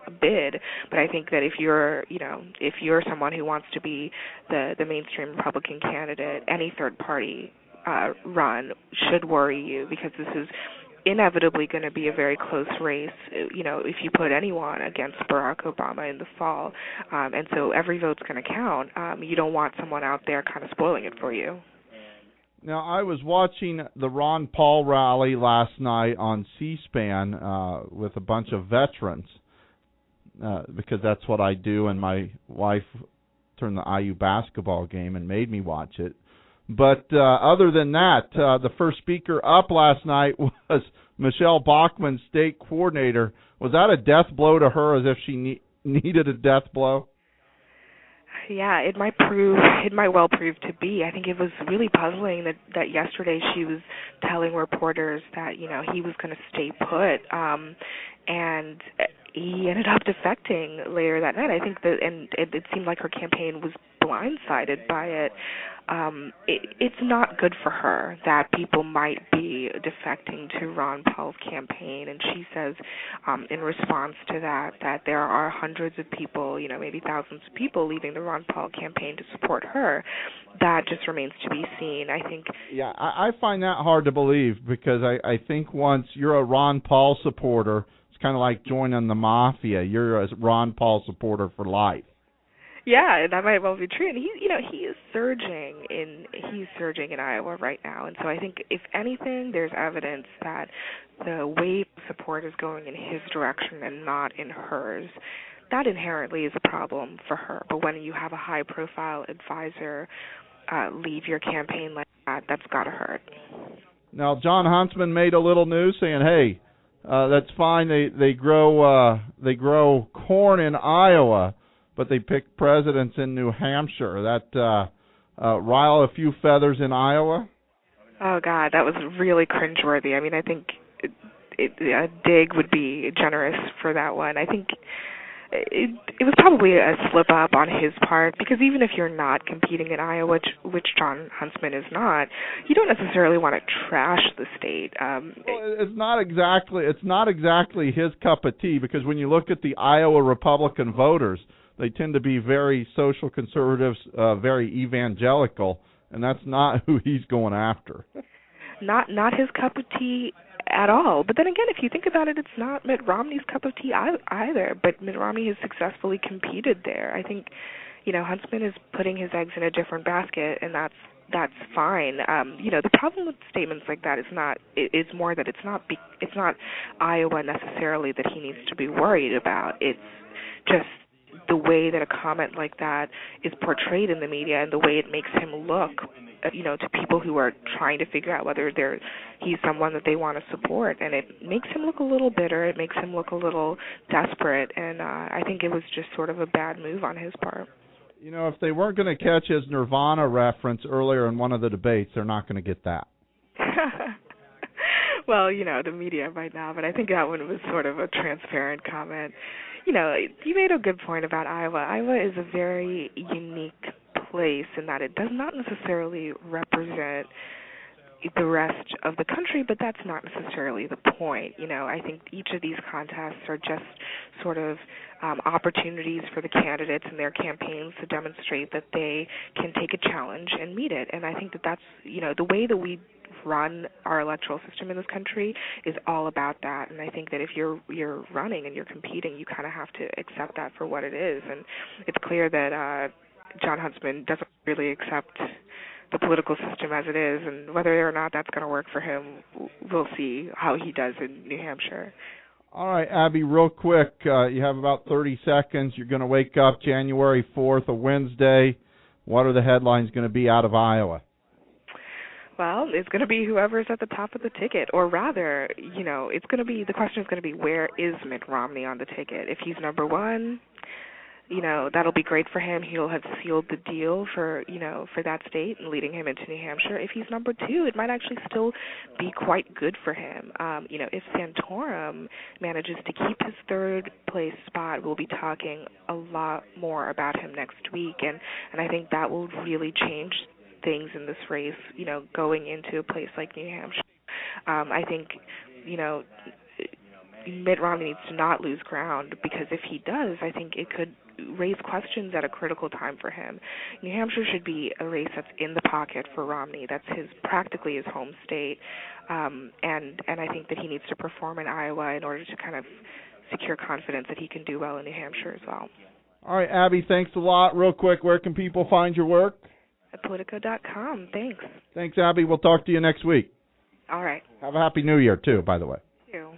S16: bid. But I think that if you're, you know, if you're someone who wants to be the the mainstream Republican candidate, any third party uh, run should worry you, because this is inevitably going to be a very close race, you know, if you put anyone against Barack Obama in the fall. Um, and so every vote's going to count. Um, you don't want someone out there kind of spoiling it for you.
S15: Now, I was watching the Ron Paul rally last night on C-SPAN uh, with a bunch of veterans, uh, because that's what I do, and my wife turned the I U basketball game and made me watch it. But uh, other than that, uh, the first speaker up last night was Michelle Bachmann, state coordinator. Was that a death blow to her, as if she ne- needed a death blow?
S16: Yeah, it might prove, it might well prove to be. I think it was really puzzling that, that yesterday she was telling reporters that, you know, he was going to stay put, um, and he ended up defecting later that night. I think that, and it, it seemed like her campaign was blindsided by it. Um, it, it's not good for her that people might be defecting to Ron Paul's campaign, and she says um, in response to that that there are hundreds of people, you know, maybe thousands of people leaving the Ron Paul campaign to support her. That just remains to be seen, I think.
S15: Yeah, I, I find that hard to believe, because I, I think once you're a Ron Paul supporter, it's kind of like joining the mafia. You're a Ron Paul supporter for life.
S16: Yeah, that might well be true. And he, you know, he is surging in he's surging in Iowa right now. And so I think, if anything, there's evidence that the wave of support is going in his direction and not in hers. That inherently is a problem for her. But when you have a high-profile advisor uh, leave your campaign like that, that's got to hurt.
S15: Now, John Huntsman made a little news saying, "Hey, uh, that's fine. They they grow uh, they grow corn in Iowa, but they pick presidents in New Hampshire." That uh, uh, rile a few feathers in Iowa?
S16: Oh, God, that was really cringeworthy. I mean, I think it, it, a dig would be generous for that one. I think it, it was probably a slip-up on his part, because even if you're not competing in Iowa, which, which John Huntsman is not, you don't necessarily want to trash the state. Um,
S15: well, it's not exactly it's not exactly his cup of tea, because when you look at the Iowa Republican voters, they tend to be very social conservatives, uh, very evangelical, and that's not who he's going after.
S16: Not not his cup of tea at all. But then again, if you think about it, it's not Mitt Romney's cup of tea either. But Mitt Romney has successfully competed there. I think, you know, Huntsman is putting his eggs in a different basket, and that's that's fine. Um, you know, the problem with statements like that is not is more that it's not be, it's not Iowa necessarily that he needs to be worried about. It's just the way that a comment like that is portrayed in the media, and the way it makes him look, you know, to people who are trying to figure out whether they're he's someone that they want to support. And it makes him look a little bitter. It makes him look a little desperate. And uh, I think it was just sort of a bad move on his part.
S15: You know, if they weren't going to catch his Nirvana reference earlier in one of the debates, they're not going to get that.
S16: Well, you know, the media might now, but I think that one was sort of a transparent comment. You know, you made a good point about Iowa. Iowa is a very unique place in that it does not necessarily represent the rest of the country, but that's not necessarily the point. You know, I think each of these contests are just sort of um, opportunities for the candidates and their campaigns to demonstrate that they can take a challenge and meet it. And I think that that's, you know, the way that we run our electoral system in this country is all about that. And I think that if you're you're running and you're competing, you kind of have to accept that for what it is. And it's clear that uh, John Huntsman doesn't really accept the political system as it is, and whether or not that's going to work for him, we'll see how he does in New Hampshire.
S15: All right, Abby, real quick, uh, you have about thirty seconds. You're going to wake up January fourth, a Wednesday. What are the headlines going to be out of Iowa?
S16: Well, it's going to be whoever's at the top of the ticket, or rather, you know, it's going to be, the question is going to be, where is Mitt Romney on the ticket? If he's number one, you know, that'll be great for him. He'll have sealed the deal for, you know, for that state and leading him into New Hampshire. If he's number two, it might actually still be quite good for him. Um, you know, if Santorum manages to keep his third place spot, we'll be talking a lot more about him next week, and, and I think that will really change things in this race, you know, going into a place like New Hampshire. Um, I think, you know, Mitt Romney needs to not lose ground, because if he does, I think it could raise questions at a critical time for him. New Hampshire should be a race that's in the pocket for Romney. That's his practically his home state, um, and and I think that he needs to perform in Iowa in order to kind of secure confidence that he can do well in New Hampshire as well.
S15: All right, Abby, thanks a lot. Real quick, where can people find your work?
S16: At Politico dot com. Thanks.
S15: Thanks, Abby. We'll talk to you next week.
S16: All right.
S15: Have a happy New Year, too, by the way.
S16: Thank you.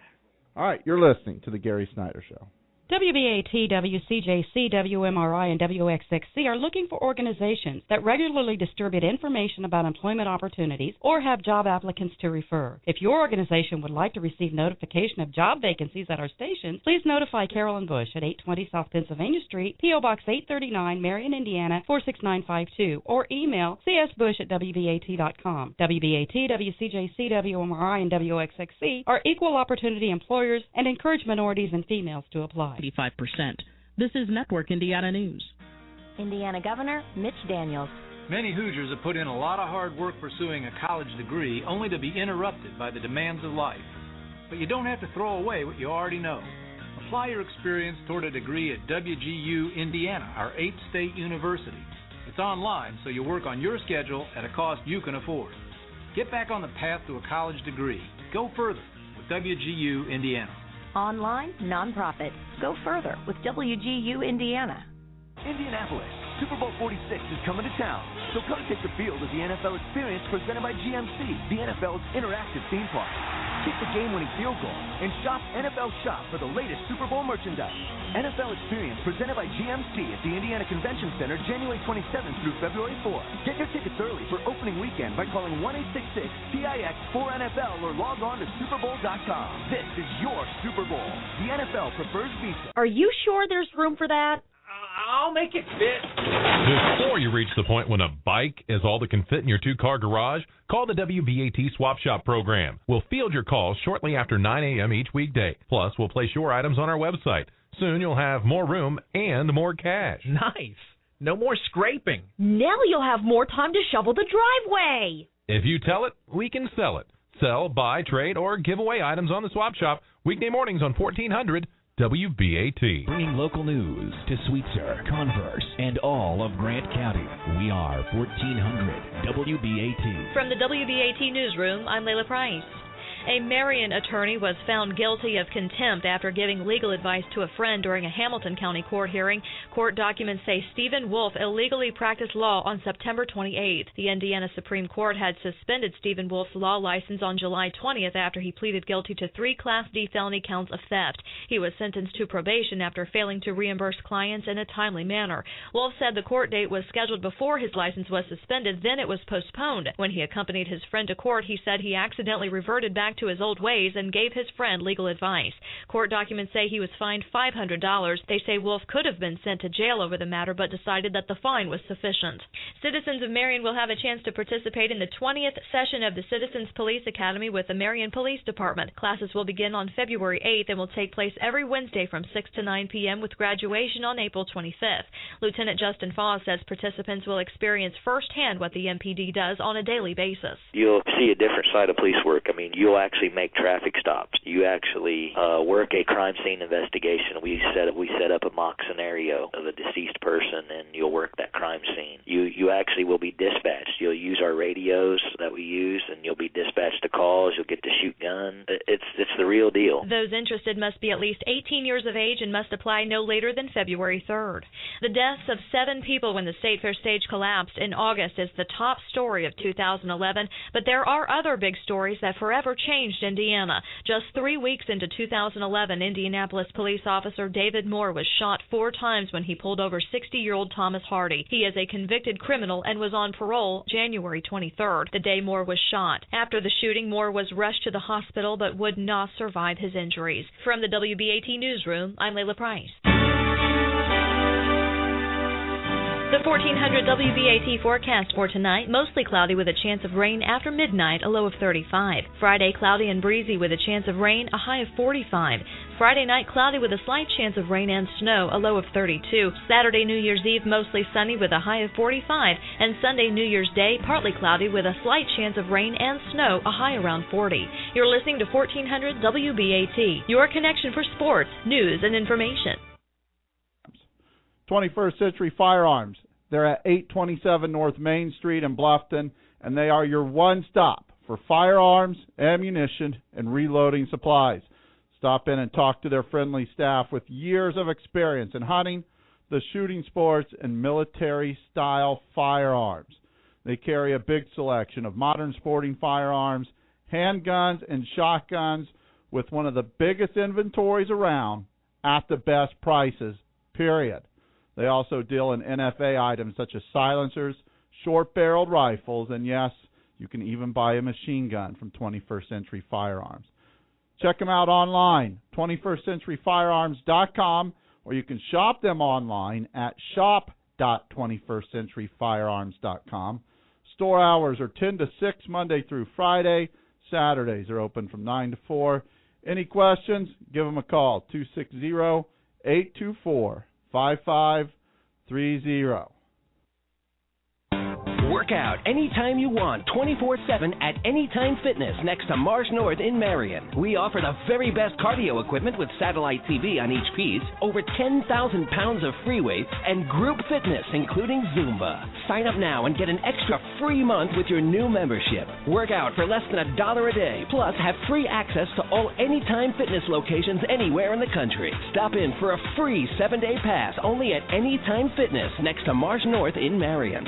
S15: All right, you're listening to The Gary Snyder Show.
S19: W B A T, W C J C, W M R I, and W X X C are looking for organizations that regularly distribute information about employment opportunities or have job applicants to refer. If your organization would like to receive notification of job vacancies at our stations, please notify Carolyn Bush at eight twenty South Pennsylvania Street, P O Box eight thirty-nine, Marion, Indiana, four six nine five two, or email c s bush at w b a t dot com. W B A T, W C J C, W M R I, and W X X C are equal opportunity employers and encourage minorities and females to apply.
S20: eighty-five percent. This is Network Indiana News.
S21: Indiana Governor Mitch Daniels.
S22: Many Hoosiers have put in a lot of hard work pursuing a college degree only to be interrupted by the demands of life. But you don't have to throw away what you already know. Apply your experience toward a degree at W G U Indiana, our eight-state university. It's online, so you work on your schedule at a cost you can afford. Get back on the path to a college degree. Go further with W G U Indiana.
S21: Online, nonprofit. Go further with W G U Indiana.
S23: Indianapolis, Super Bowl forty-six is coming to town, so come take the field of the N F L Experience presented by G M C, the N F L's interactive theme park. Kick the game-winning field goal and shop N F L Shop for the latest Super Bowl merchandise. N F L Experience presented by G M C at the Indiana Convention Center January twenty-seventh through February fourth. Get your tickets early for opening weekend by calling one eight six six T I X four N F L or log on to super bowl dot com. This is your Super Bowl. The N F L prefers Visa.
S24: Are you sure there's room for that?
S25: I'll make it fit.
S26: Before you reach the point when a bike is all that can fit in your two-car garage, call the W B A T Swap Shop program. We'll field your calls shortly after nine a.m. each weekday. Plus, we'll place your items on our website. Soon you'll have more room and more cash.
S25: Nice. No more scraping.
S24: Now you'll have more time to shovel the driveway.
S26: If you tell it, we can sell it. Sell, buy, trade, or give away items on the Swap Shop. Weekday mornings on fourteen hundred W B A T.
S27: Bringing local news to Sweetser, Converse, and all of Grant County. We are fourteen hundred W B A T.
S28: From the W B A T Newsroom, I'm Layla Price. A Marion attorney was found guilty of contempt after giving legal advice to a friend during a Hamilton County court hearing. Court documents say Stephen Wolf illegally practiced law on September twenty-eighth. The Indiana Supreme Court had suspended Stephen Wolf's law license on July twentieth after he pleaded guilty to three Class D felony counts of theft. He was sentenced to probation after failing to reimburse clients in a timely manner. Wolf said the court date was scheduled before his license was suspended, then it was postponed. When he accompanied his friend to court, he said he accidentally reverted back to his old ways and gave his friend legal advice. Court documents say he was fined five hundred dollars. They say Wolf could have been sent to jail over the matter, but decided that the fine was sufficient. Citizens of Marion will have a chance to participate in the twentieth session of the Citizens Police Academy with the Marion Police Department. Classes will begin on February eighth and will take place every Wednesday from six to nine p.m. with graduation on April twenty-fifth. Lieutenant Justin Foss says participants will experience firsthand what the M P D does on a daily basis.
S29: You'll see a different side of police work. I mean, you'll actually make traffic stops. You actually uh, work a crime scene investigation. We set up, we set up a mock scenario of a deceased person, and you'll work that crime scene. You you actually will be dispatched. You'll use our radios that we use, and you'll be dispatched to calls. You'll get to shoot guns. It's it's the real deal.
S28: Those interested must be at least eighteen years of age and must apply no later than February third. The deaths of seven people when the State Fair stage collapsed in August is the top story of two thousand eleven, but there are other big stories that forever changed Indiana. Just three weeks into two thousand eleven, Indianapolis police officer David Moore was shot four times when he pulled over sixty-year-old Thomas Hardy. He is a convicted criminal and was on parole January twenty-third, the day Moore was shot. After the shooting, Moore was rushed to the hospital but would not survive his injuries. From the W B A T Newsroom, I'm Layla Price. The fourteen hundred W B A T forecast for tonight, mostly cloudy with a chance of rain after midnight, a low of thirty-five. Friday, cloudy and breezy with a chance of rain, a high of forty-five. Friday night, cloudy with a slight chance of rain and snow, a low of thirty-two. Saturday, New Year's Eve, mostly sunny with a high of forty-five. And Sunday, New Year's Day, partly cloudy with a slight chance of rain and snow, a high around forty. You're listening to fourteen hundred W B A T, your connection for sports, news, and information.
S15: twenty-first Century Firearms. They're at eight twenty-seven North Main Street in Bluffton, and they are your one stop for firearms, ammunition, and reloading supplies. Stop in and talk to their friendly staff with years of experience in hunting, the shooting sports, and military-style firearms. They carry a big selection of modern sporting firearms, handguns, and shotguns with one of the biggest inventories around at the best prices, period. They also deal in N F A items such as silencers, short-barreled rifles, and yes, you can even buy a machine gun from twenty-first Century Firearms. Check them out online, twenty-first century firearms dot com, or you can shop them online at shop dot twenty-first century firearms dot com. Store hours are ten to six Monday through Friday. Saturdays are open from nine to four. Any questions? Give them a call, two six zero, eight two four, five five three zero.
S12: Work out anytime you want, twenty-four seven at Anytime Fitness next to Mars North in Marion. We offer the very best cardio equipment with satellite T V on each piece, over ten thousand pounds of free weights, and group fitness, including Zumba. Sign up now and get an extra free month with your new membership. Work out for less than a dollar a day, plus have free access to all Anytime Fitness locations anywhere in the country. Stop in for a free seven-day pass only at Anytime Fitness next to Mars North in Marion.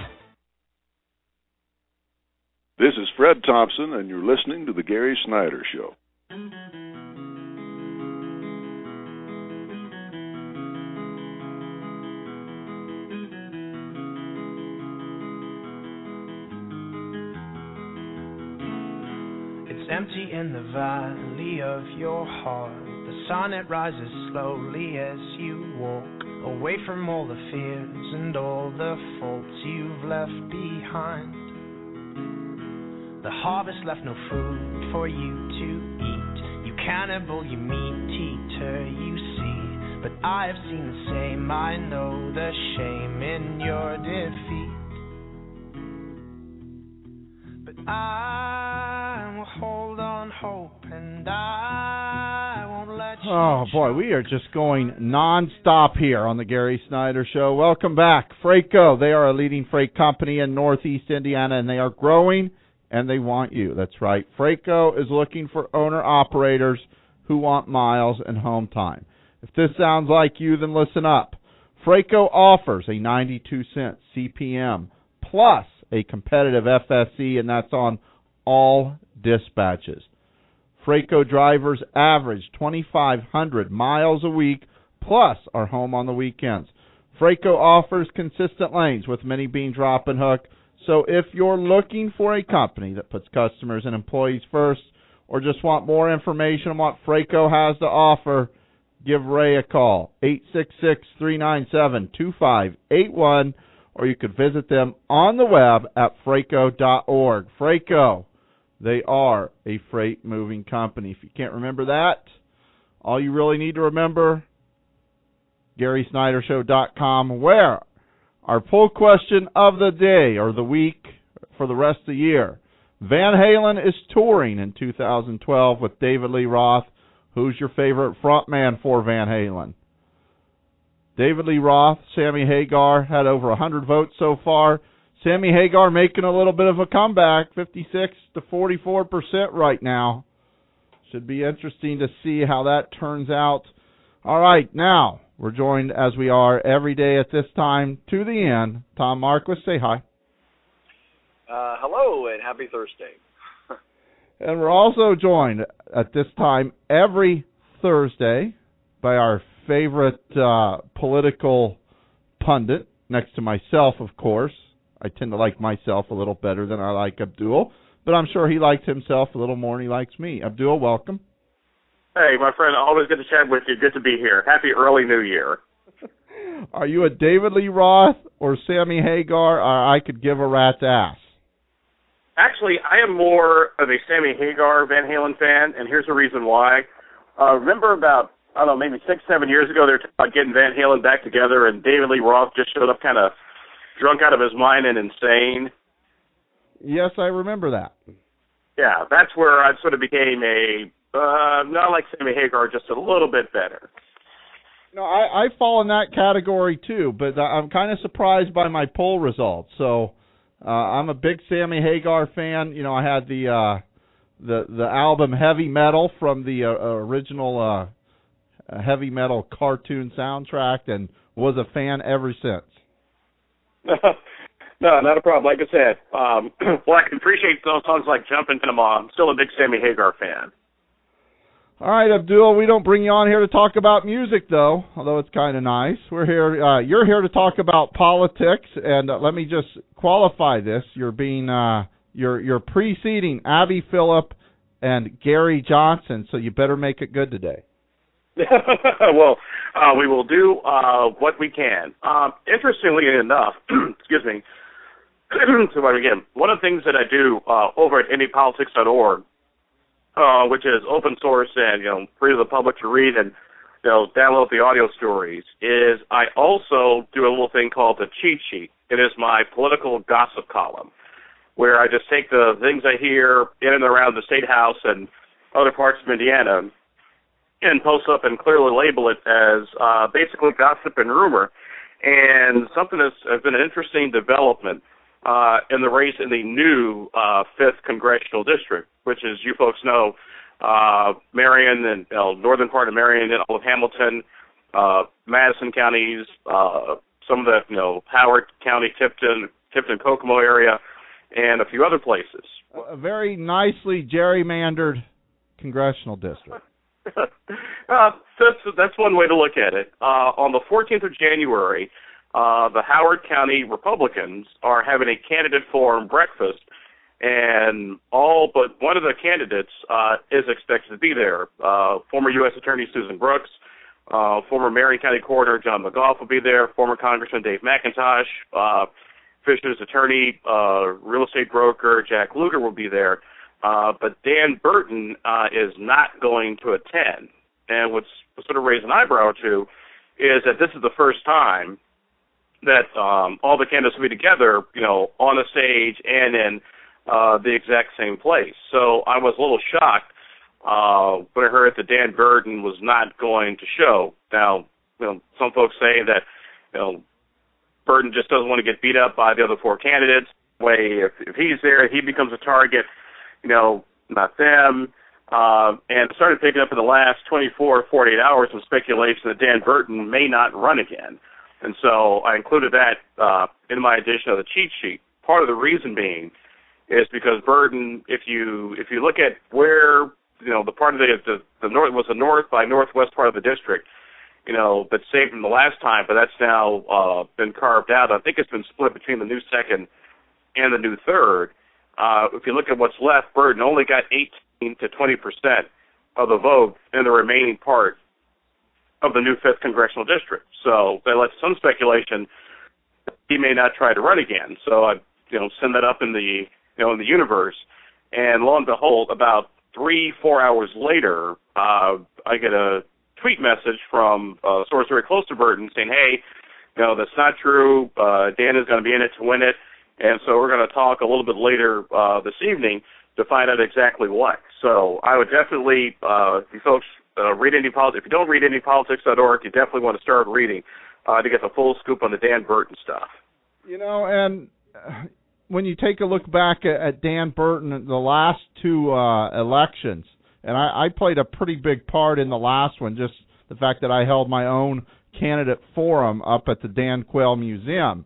S10: This is Fred Thompson, and you're listening to The Gary Snyder Show.
S17: It's empty in the valley of your heart. The sun, it rises slowly as you walk away from all the fears and all the faults you've left behind. The harvest left no food for you to eat. You cannibal, you meat-eater, you see. But I have seen the same, I know the shame in your defeat. But I will hold on hope, and I won't let you...
S15: Oh, boy, we are just going non-stop here on the Gary Snyder Show. Welcome back. Freightco, they are a leading freight company in Northeast Indiana, and they are growing, and they want you. That's right. Freightco is looking for owner-operators who want miles and home time. If this sounds like you, then listen up. Freightco offers a ninety-two cent C P M plus a competitive F S E, and that's on all dispatches. Freightco drivers average twenty-five hundred miles a week, plus are home on the weekends. Freightco offers consistent lanes, with many being drop and hook. So if you're looking for a company that puts customers and employees first, or just want more information on what Freightco has to offer, give Ray a call, eight six six, three nine seven, two five eight one, or you could visit them on the web at freightco dot org. Freightco, they are a freight moving company. If you can't remember that, all you really need to remember, Gary Snyder Show dot com, where our poll question of the day, or the week, for the rest of the year. Van Halen is touring in two thousand twelve with David Lee Roth. Who's your favorite frontman for Van Halen? David Lee Roth, Sammy Hagar had over one hundred votes so far. Sammy Hagar making a little bit of a comeback, fifty-six to forty-four percent right now. Should be interesting to see how that turns out. All right, now we're joined, as we are every day at this time, to the end. Tom Marquis, say hi.
S1: Uh, hello, and happy Thursday.
S15: And we're also joined at this time every Thursday by our favorite uh, political pundit, next to myself, of course. I tend to like myself a little better than I like Abdul, but I'm sure he likes himself a little more than he likes me. Abdul, welcome.
S2: Hey, my friend, always good to chat with you. Good to be here. Happy early New Year.
S15: Are you a David Lee Roth or Sammy Hagar, or I could give a rat's ass?
S2: Actually, I am more of a Sammy Hagar Van Halen fan, and here's the reason why. Uh, remember about, I don't know, maybe six, seven years ago, they were talking about getting Van Halen back together, and David Lee Roth just showed up kind of drunk out of his mind and insane.
S15: Yes, I remember that.
S2: Yeah, that's where I sort of became a, uh, not like Sammy Hagar, just a little bit better.
S15: No, I, I fall in that category too, but I'm kind of surprised by my poll results. So uh, I'm a big Sammy Hagar fan. You know, I had the uh, the the album Heavy Metal from the uh, original uh, Heavy Metal cartoon soundtrack, and was a fan ever since.
S2: No, not a problem. Like I said, um, well, I can appreciate those songs like Jumpin' to the Mom. Still a big Sammy Hagar fan.
S15: All right, Abdul, we don't bring you on here to talk about music, though, although it's kind of nice. We're here. Uh, you're here to talk about politics, and uh, let me just qualify this. You're being, uh, you're you're preceding Abby Phillip and Gary Johnson, so you better make it good today.
S2: Well, uh, we will do uh, what we can. Um, interestingly enough, excuse me. So again, one of the things that I do uh, over at indie politics dot org. Uh, which is open source and, you know, free to the public to read and, you know, download the audio stories, is I also do a little thing called the cheat sheet. It is my political gossip column, where I just take the things I hear in and around the State House and other parts of Indiana and post up and clearly label it as uh, basically gossip and rumor. And something that's has been an interesting development Uh, in the race in the new uh, fifth Congressional District, which, as you folks know, uh, Marion and uh, northern part of Marion and all of Hamilton, uh, Madison counties, uh, some of the, you know, Howard County, Tipton, Tipton, Kokomo area, and a few other places.
S15: A very nicely gerrymandered congressional district.
S2: uh, that's, that's one way to look at it. Uh, on the fourteenth of January, Uh, the Howard County Republicans are having a candidate forum breakfast, and all but one of the candidates uh, is expected to be there. Uh, former U S Attorney Susan Brooks, uh, former Marion County Coroner John McGough will be there, former Congressman Dave McIntosh, uh, Fisher's attorney, uh, real estate broker Jack Lugar will be there, uh, but Dan Burton uh, is not going to attend. And what's sort of raised an eyebrow or two is that this is the first time that um, all the candidates will be together, you know, on a stage and in uh, the exact same place. So I was a little shocked uh, when I heard that Dan Burton was not going to show. Now, you know, some folks say that, you know, Burton just doesn't want to get beat up by the other four candidates. Way if, if he's there, he becomes a target, you know, not them. Uh, and started picking up in the last twenty-four, forty-eight hours some speculation that Dan Burton may not run again. And so I included that uh, in my edition of the cheat sheet. Part of the reason being is because Burton, if you if you look at where, you know, the part of the the, the north was the north by northwest part of the district, you know, that saved him the last time, but that's now uh, been carved out. I think it's been split between the new second and the new third. Uh, if you look at what's left, Burton only got eighteen to twenty percent of the vote in the remaining part of the new fifth Congressional District. So they left some speculation that he may not try to run again. So I, you know, send that up in the, you know, in the universe. And lo and behold, about three, four hours later, uh, I get a tweet message from a source very close to Burton saying, hey, you know, that's not true. Uh, Dan is going to be in it to win it. And so we're going to talk a little bit later uh, this evening to find out exactly what. So I would definitely, uh, you folks, Uh, read indie politics. If you don't read indie politics dot org, you definitely want to start reading uh, to get the full scoop on the Dan Burton stuff.
S15: You know, and uh, when you take a look back at, at Dan Burton, the last two uh, elections, and I, I played a pretty big part in the last one, just the fact that I held my own candidate forum up at the Dan Quayle Museum.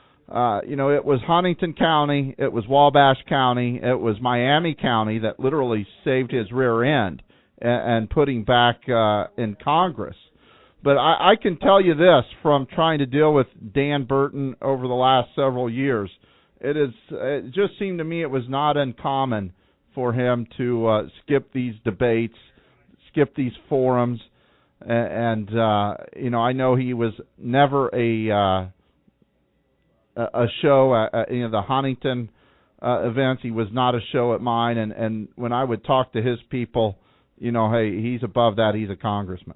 S15: Uh, you know, it was Huntington County, it was Wabash County, it was Miami County that literally saved his rear end and putting back uh, in Congress. But I, I can tell you this, from trying to deal with Dan Burton over the last several years, it is it just seemed to me it was not uncommon for him to uh, skip these debates, skip these forums, and, and uh, you know, I know he was never a uh, a, a show at, at you know the Huntington uh, events. He was not a show at mine, and and when I would talk to his people, you know, hey, he's above that. He's a congressman.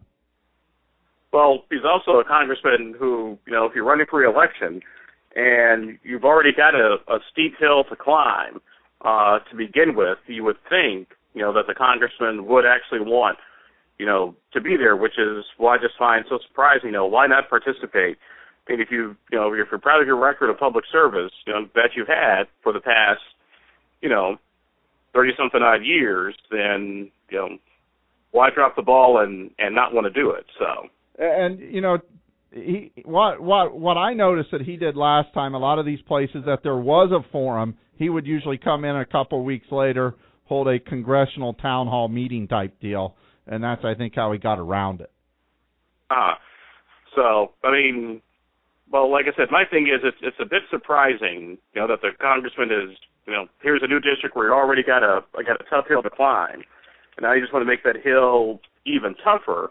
S2: Well, he's also a congressman who, you know, if you're running for re-election and you've already got a, a steep hill to climb uh, to begin with, you would think, you know, that the congressman would actually want, you know, to be there, which is why I just find so surprising. You know, why not participate? I mean, if you, you know, if you're proud of your record of public service, you know, that you've had for the past, you know, thirty-something odd years, then, you know, why drop the ball and, and not want to do it? So.
S15: And, you know, he what what what I noticed that he did last time, a lot of these places that there was a forum, he would usually come in a couple of weeks later, hold a congressional town hall meeting type deal, and that's, I think, how he got around it.
S2: Ah, so, I mean, well, like I said, my thing is it's it's a bit surprising, you know, that the congressman is, you know, here's a new district where you already got a got a tough hill to climb, and now you just want to make that hill even tougher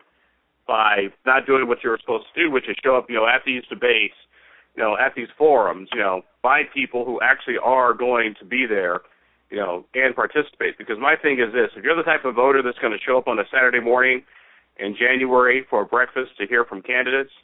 S2: by not doing what you were supposed to do, which is show up, you know, at these debates, you know, at these forums, you know, by people who actually are going to be there, you know, and participate. Because my thing is this: if you're the type of voter that's going to show up on a Saturday morning in January for breakfast to hear from candidates,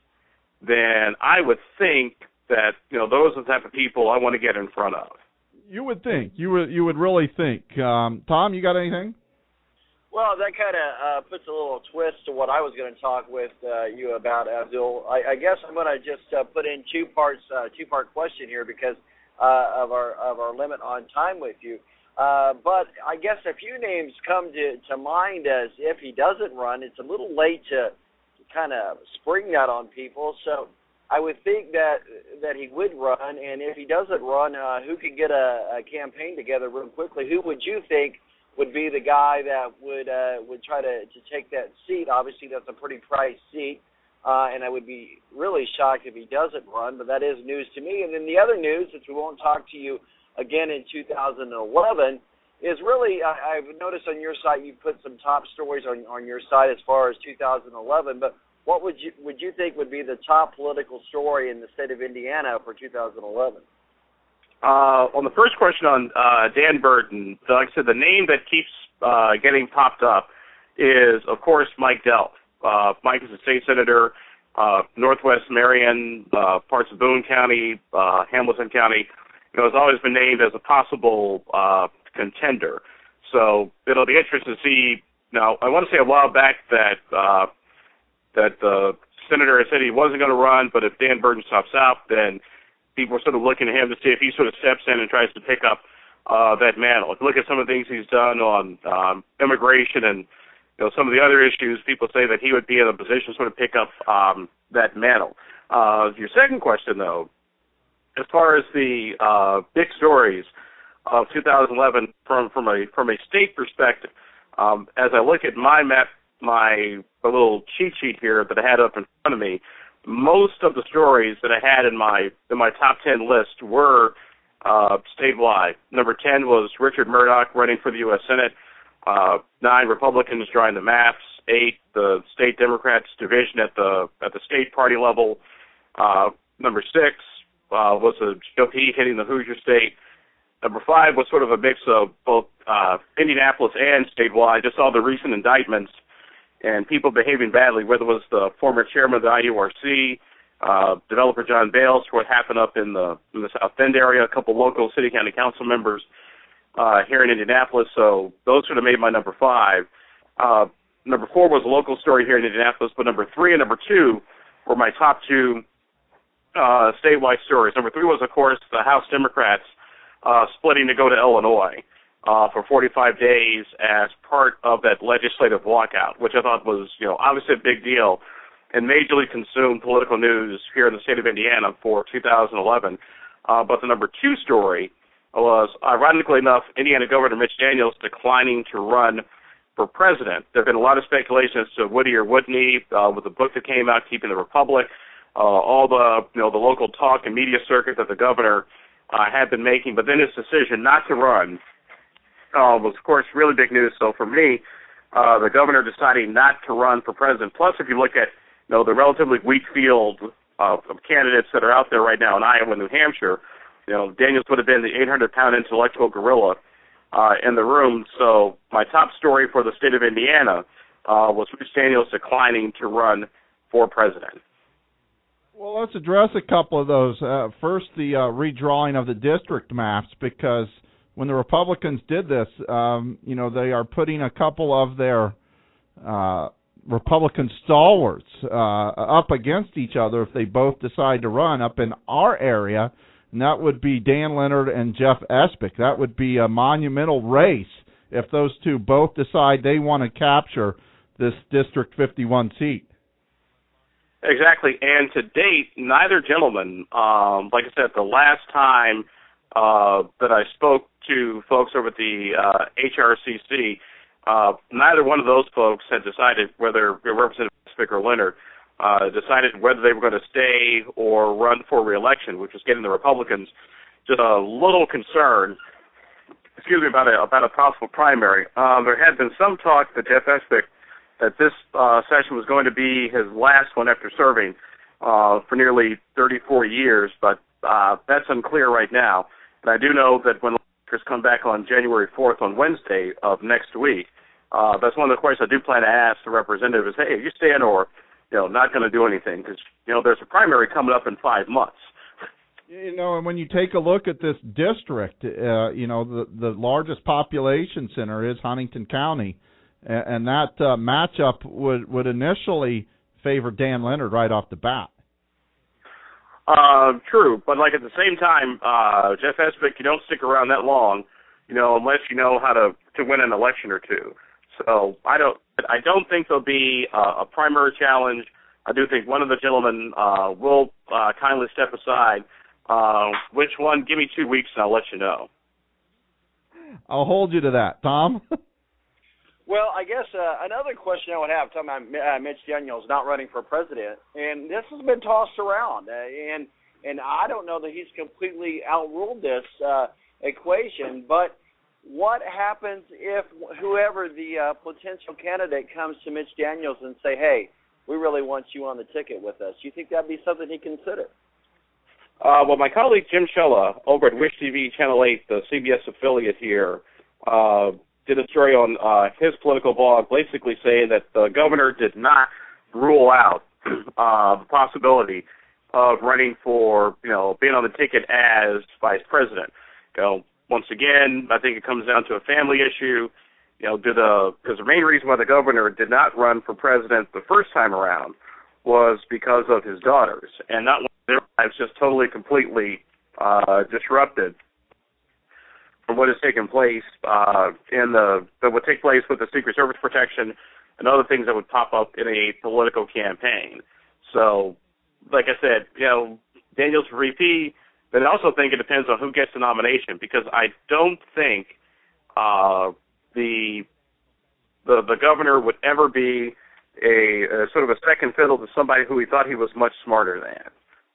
S2: then I would think that, you know, those are the type of people I want to get in front of.
S15: You would think. You would you would really think. Um, Tom, you got anything?
S1: Well, that kind of uh, puts a little twist to what I was going to talk with uh, you about, Abdul. I, I guess I'm going to just uh, put in two parts, uh, two-part question here because uh, of our of our limit on time with you. Uh, but I guess a few names come to, to mind as if he doesn't run. It's a little late to kind of spring that on people. So I would think that that he would run, and if he doesn't run, uh, who could get a, a campaign together real quickly? Who would you think would be the guy that would uh, would try to, to take that seat? Obviously, that's a pretty priced seat, uh, and I would be really shocked if he doesn't run, but that is news to me. And then the other news, which we won't talk to you again in two thousand eleven, is really, I, I've noticed on your site you put some top stories on, on your site as far as two thousand eleven, but what would you would you think would be the top political story in the state of Indiana for two thousand eleven?
S2: Uh, on the first question on uh, Dan Burton, like I said, the name that keeps uh, getting popped up is, of course, Mike Delph. Uh, Mike is a state senator, uh, Northwest Marion, uh, parts of Boone County, uh, Hamilton County. You know, has always been named as a possible uh, contender. So it'll be interesting to see. Now, I want to say a while back that uh, that the senator said he wasn't going to run, but if Dan Burton stops out, then people are sort of looking at him to see if he sort of steps in and tries to pick up uh, that mantle. If you look at some of the things he's done on um, immigration and, you know, some of the other issues, people say that he would be in a position to sort of pick up um, that mantle. Uh, your second question, though, as far as the uh, big stories of two thousand eleven from from a from a state perspective, um, as I look at my map, my a little cheat sheet here that I had up in front of me, most of the stories that I had in my in my top ten list were uh, statewide. Number ten was Richard Murdoch running for the U S Senate. Uh, nine, Republicans drawing the maps. Eight, the state Democrats division at the at the state party level. Uh, number six uh, was the G O P hitting the Hoosier state. Number five was sort of a mix of both uh, Indianapolis and statewide. Just all the recent indictments and people behaving badly, whether it was the former chairman of the I U R C, uh, developer John Bales, for what happened up in the in the South Bend area, a couple local city county council members uh, here in Indianapolis. So those sort of made my number five. Uh, number four was a local story here in Indianapolis, but number three and number two were my top two uh, statewide stories. Number three was, of course, the House Democrats uh, splitting to go to Illinois Uh, for forty-five days as part of that legislative walkout, which I thought was, you know, obviously a big deal and majorly consumed political news here in the state of Indiana for two thousand eleven. Uh, but the number two story was, ironically enough, Indiana Governor Mitch Daniels declining to run for president. There have been a lot of speculation as to would he or wouldn't he, uh, with the book that came out, Keeping the Republic, uh, all the, you know, the local talk and media circuit that the governor uh, had been making. But then his decision not to run Uh, was, of course, really big news. So for me, uh, the governor deciding not to run for president. Plus, if you look at, you know, the relatively weak field of, of candidates that are out there right now in Iowa and New Hampshire, you know, Daniels would have been the eight hundred pound intellectual gorilla uh, in the room. So my top story for the state of Indiana uh, was Mitch Daniels declining to run for president.
S15: Well, let's address a couple of those. Uh, first, the uh, redrawing of the district maps, because when the Republicans did this, um, you know, they are putting a couple of their uh, Republican stalwarts uh, up against each other if they both decide to run up in our area, and that would be Dan Leonard and Jeff Espick. That would be a monumental race if those two both decide they want to capture this District fifty-one seat.
S2: Exactly, and to date, neither gentleman, um, like I said, the last time uh, that I spoke to folks over at the uh, H R C C, uh, neither one of those folks had decided whether Representative Espick or Leonard uh, decided whether they were going to stay or run for re-election, which was getting the Republicans just a little concerned, excuse me, about a, about a possible primary. Um, there had been some talk that Jeff Espick that this uh, session was going to be his last one after serving uh, for nearly thirty-four years, but uh, that's unclear right now. And I do know that when lawmakers come back on January fourth on Wednesday of next week, uh, that's one of the questions I do plan to ask the representative is, hey, are you staying or, you know, not going to do anything? Because, you know, there's a primary coming up in five months.
S15: You know, and when you take a look at this district, uh, you know, the, the largest population center is Huntington County. And that uh, matchup would, would initially favor Dan Leonard right off the bat.
S2: Uh, true, but like at the same time, uh, Jeff Espick, you don't stick around that long, you know, unless you know how to, to win an election or two. So I don't, I don't think there'll be uh, a primary challenge. I do think one of the gentlemen uh, will uh, kindly step aside. Uh, which one? Give me two weeks and I'll let you know.
S15: I'll hold you to that, Tom.
S1: Well, I guess uh, another question I would have, talking about uh, Mitch Daniels not running for president, and this has been tossed around, uh, and and I don't know that he's completely outruled this uh, equation, but what happens if whoever the uh, potential candidate comes to Mitch Daniels and say, hey, we really want you on the ticket with us? Do you think that would be something he'd consider?
S2: Uh, well, my colleague Jim Shella over at Wish T V Channel eight, the C B S affiliate here, uh, did a story on uh, his political blog basically saying that the governor did not rule out uh, the possibility of running for, you know, being on the ticket as vice president. You know, once again, I think it comes down to a family issue. You know, do the because the main reason why the governor did not run for president the first time around was because of his daughters, and not one of their lives just totally, completely uh, disrupted from what has taken place uh, in the that would take place with the Secret Service protection and other things that would pop up in a political campaign. So, like I said, you know, Daniels for V P, but I also think it depends on who gets the nomination, because I don't think uh, the, the the governor would ever be a, a sort of a second fiddle to somebody who he thought he was much smarter than.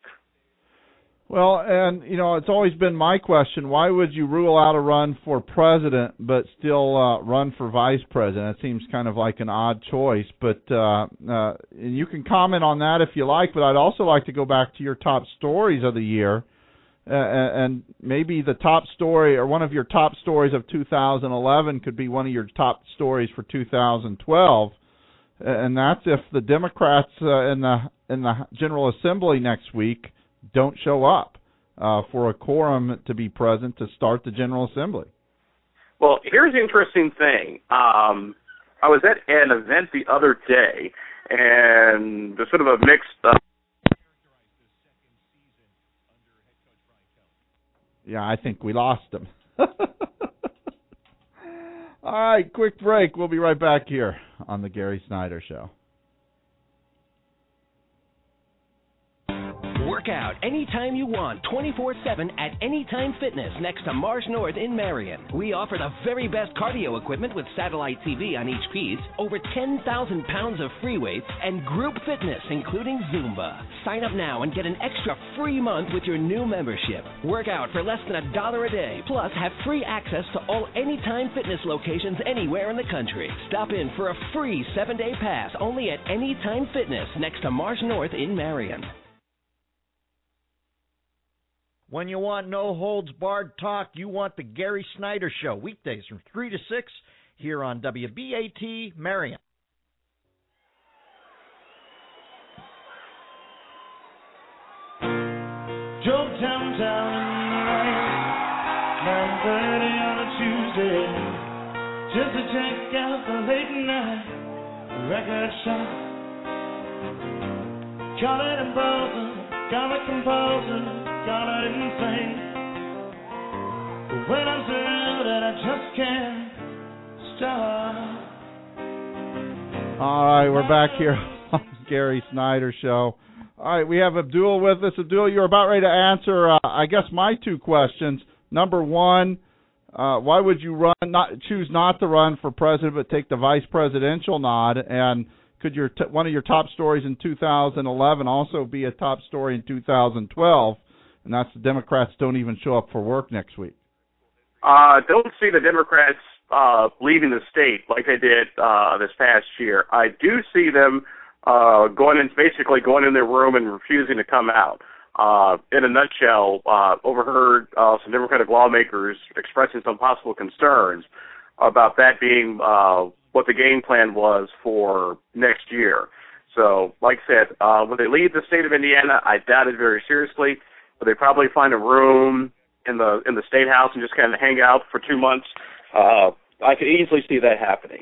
S15: Well, and, you know, it's always been my question, why would you rule out a run for president but still uh, run for vice president? It seems kind of like an odd choice, but uh, uh, and you can comment on that if you like, but I'd also like to go back to your top stories of the year, uh, and maybe the top story or one of your top stories of two thousand eleven could be one of your top stories for two thousand twelve, and that's if the Democrats uh, in the in the General Assembly next week don't show up uh, for a quorum to be present to start the General Assembly.
S2: Well, here's the interesting thing. Um, I was at an event the other day, and there's sort of a mixed... Uh,
S15: yeah, I think we lost him. All right, quick break. We'll be right back here on the Gary Snyder Show.
S12: Work out anytime you want, twenty-four seven at Anytime Fitness next to Mars North in Marion. We offer the very best cardio equipment with satellite T V on each piece, over ten thousand pounds of free weights, and group fitness, including Zumba. Sign up now and get an extra free month with your new membership. Work out for less than a dollar a day, plus have free access to all Anytime Fitness locations anywhere in the country. Stop in for a free seven-day pass only at Anytime Fitness next to Mars North in Marion.
S3: When you want no-holds-barred talk, you want the Gary Snyder Show, weekdays from three to six here on W B A T Marion.
S17: Drove downtown in the rain, nine thirty on a Tuesday, just to check out the late-night record shop. Call it impulsive, call it compulsive, call it insane. But when I'm surrounded, I just can't stop.
S15: All right, we're back here on the Gary Snyder Show. All right, we have Abdul with us. Abdul, you're about ready to answer, uh, I guess, my two questions. Number one, uh, why would you run, not choose not to run for president but take the vice presidential nod? And could your t- one of your top stories in two thousand eleven also be a top story in two thousand twelve? And that's the Democrats don't even show up for work next week.
S2: Uh, don't see the Democrats uh, leaving the state like they did uh, this past year. I do see them uh, going in, basically going in their room and refusing to come out. Uh, in a nutshell, uh, overheard uh, some Democratic lawmakers expressing some possible concerns about that being uh, what the game plan was for next year. So, like I said, uh, when they leave the state of Indiana, I doubt it very seriously, but they probably find a room in the in the State House and just kind of hang out for two months. Uh, I could easily see that happening.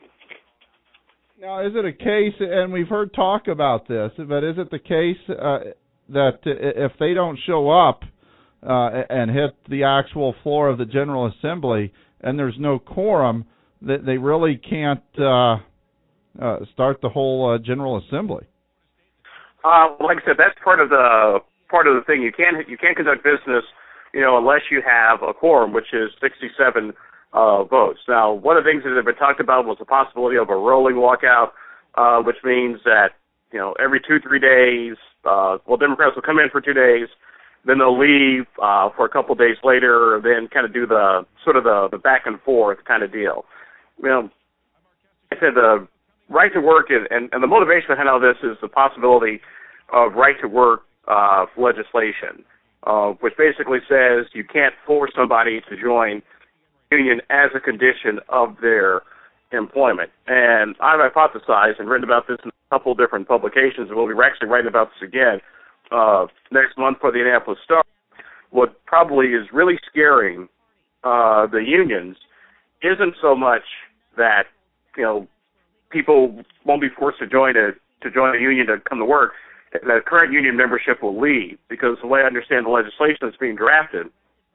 S15: Now, is it a case, and we've heard talk about this, but is it the case uh, that if they don't show up uh, and hit the actual floor of the General Assembly and there's no quorum, that they really can't uh, uh, start the whole uh, General Assembly?
S2: Uh, like I said, that's part of the part of the thing. You can't you can't conduct business, you know, unless you have a quorum, which is sixty-seven uh, votes. Now, one of the things that have been talked about was the possibility of a rolling walkout, uh, which means that, you know, every two, three days, uh, well, Democrats will come in for two days, then they'll leave uh, for a couple days later, then kind of do the sort of the, the back and forth kind of deal. You know, I said the right to work and, and, and the motivation behind all this is the possibility of right to work uh, legislation, uh, which basically says you can't force somebody to join union as a condition of their employment. And I've hypothesized and written about this in a couple different publications, and we'll be actually writing about this again uh, next month for the Indianapolis Star. What probably is really scaring uh, the unions isn't so much that, you know, people won't be forced to join a to join a union to come to work, that current union membership will leave, because the way I understand the legislation that's being drafted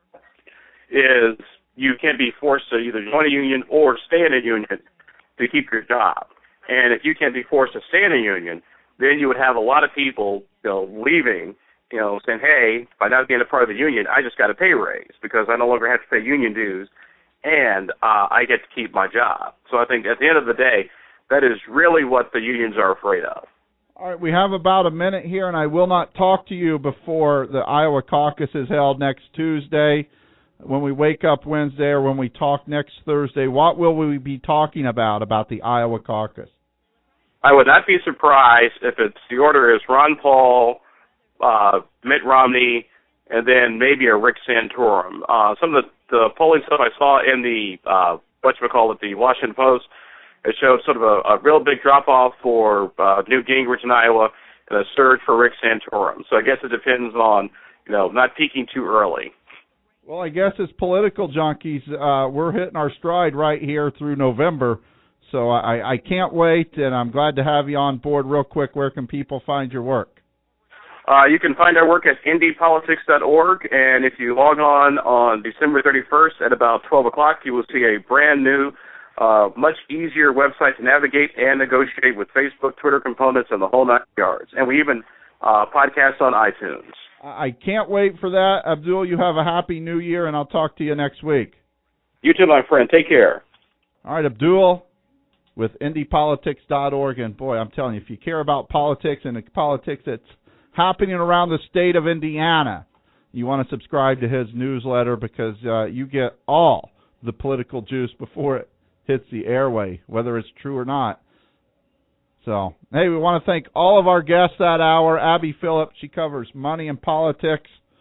S2: is you can't be forced to either join a union or stay in a union to keep your job. And if you can't be forced to stay in a union, then you would have a lot of people, you know, leaving, you know, saying, hey, by not being a part of the union, I just got a pay raise because I no longer have to pay union dues, and uh, I get to keep my job. So I think at the end of the day, that is really what the unions are afraid of.
S15: All right, we have about a minute here, and I will not talk to you before the Iowa caucus is held next Tuesday. When we wake up Wednesday or when we talk next Thursday, what will we be talking about, about the Iowa caucus?
S2: I would not be surprised if it's the order is Ron Paul, uh, Mitt Romney, and then maybe a Rick Santorum. Uh, some of the, the polling stuff I saw in the, uh, whatchamacallit, the Washington Post, it showed sort of a, a real big drop-off for uh, Newt Gingrich in Iowa and a surge for Rick Santorum. So I guess it depends on, you know, not peaking too early.
S15: Well, I guess as political junkies, uh, we're hitting our stride right here through November. So I, I can't wait, and I'm glad to have you on board. Real quick, where can people find your work?
S2: Uh, you can find our work at indy politics dot org, and if you log on on December thirty-first at about twelve o'clock, you will see a brand new, uh, much easier website to navigate and negotiate with Facebook, Twitter components, and the whole nine yards. And we even uh, podcast on iTunes.
S15: I can't wait for that. Abdul, you have a happy new year, and I'll talk to you next week.
S2: You too, my friend. Take care.
S15: All right, Abdul with indy politics dot org. And, boy, I'm telling you, if you care about politics and the politics that's happening around the state of Indiana, you want to subscribe to his newsletter because uh, you get all the political juice before it hits the airway, whether it's true or not. So, hey, we want to thank all of our guests that hour. Abby Phillip, she covers money and politics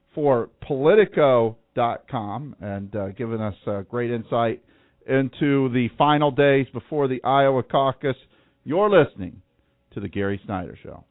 S15: for Politico dot com and uh, giving us uh, great insight into the final days before the Iowa caucus. You're listening to The Gary Snyder Show.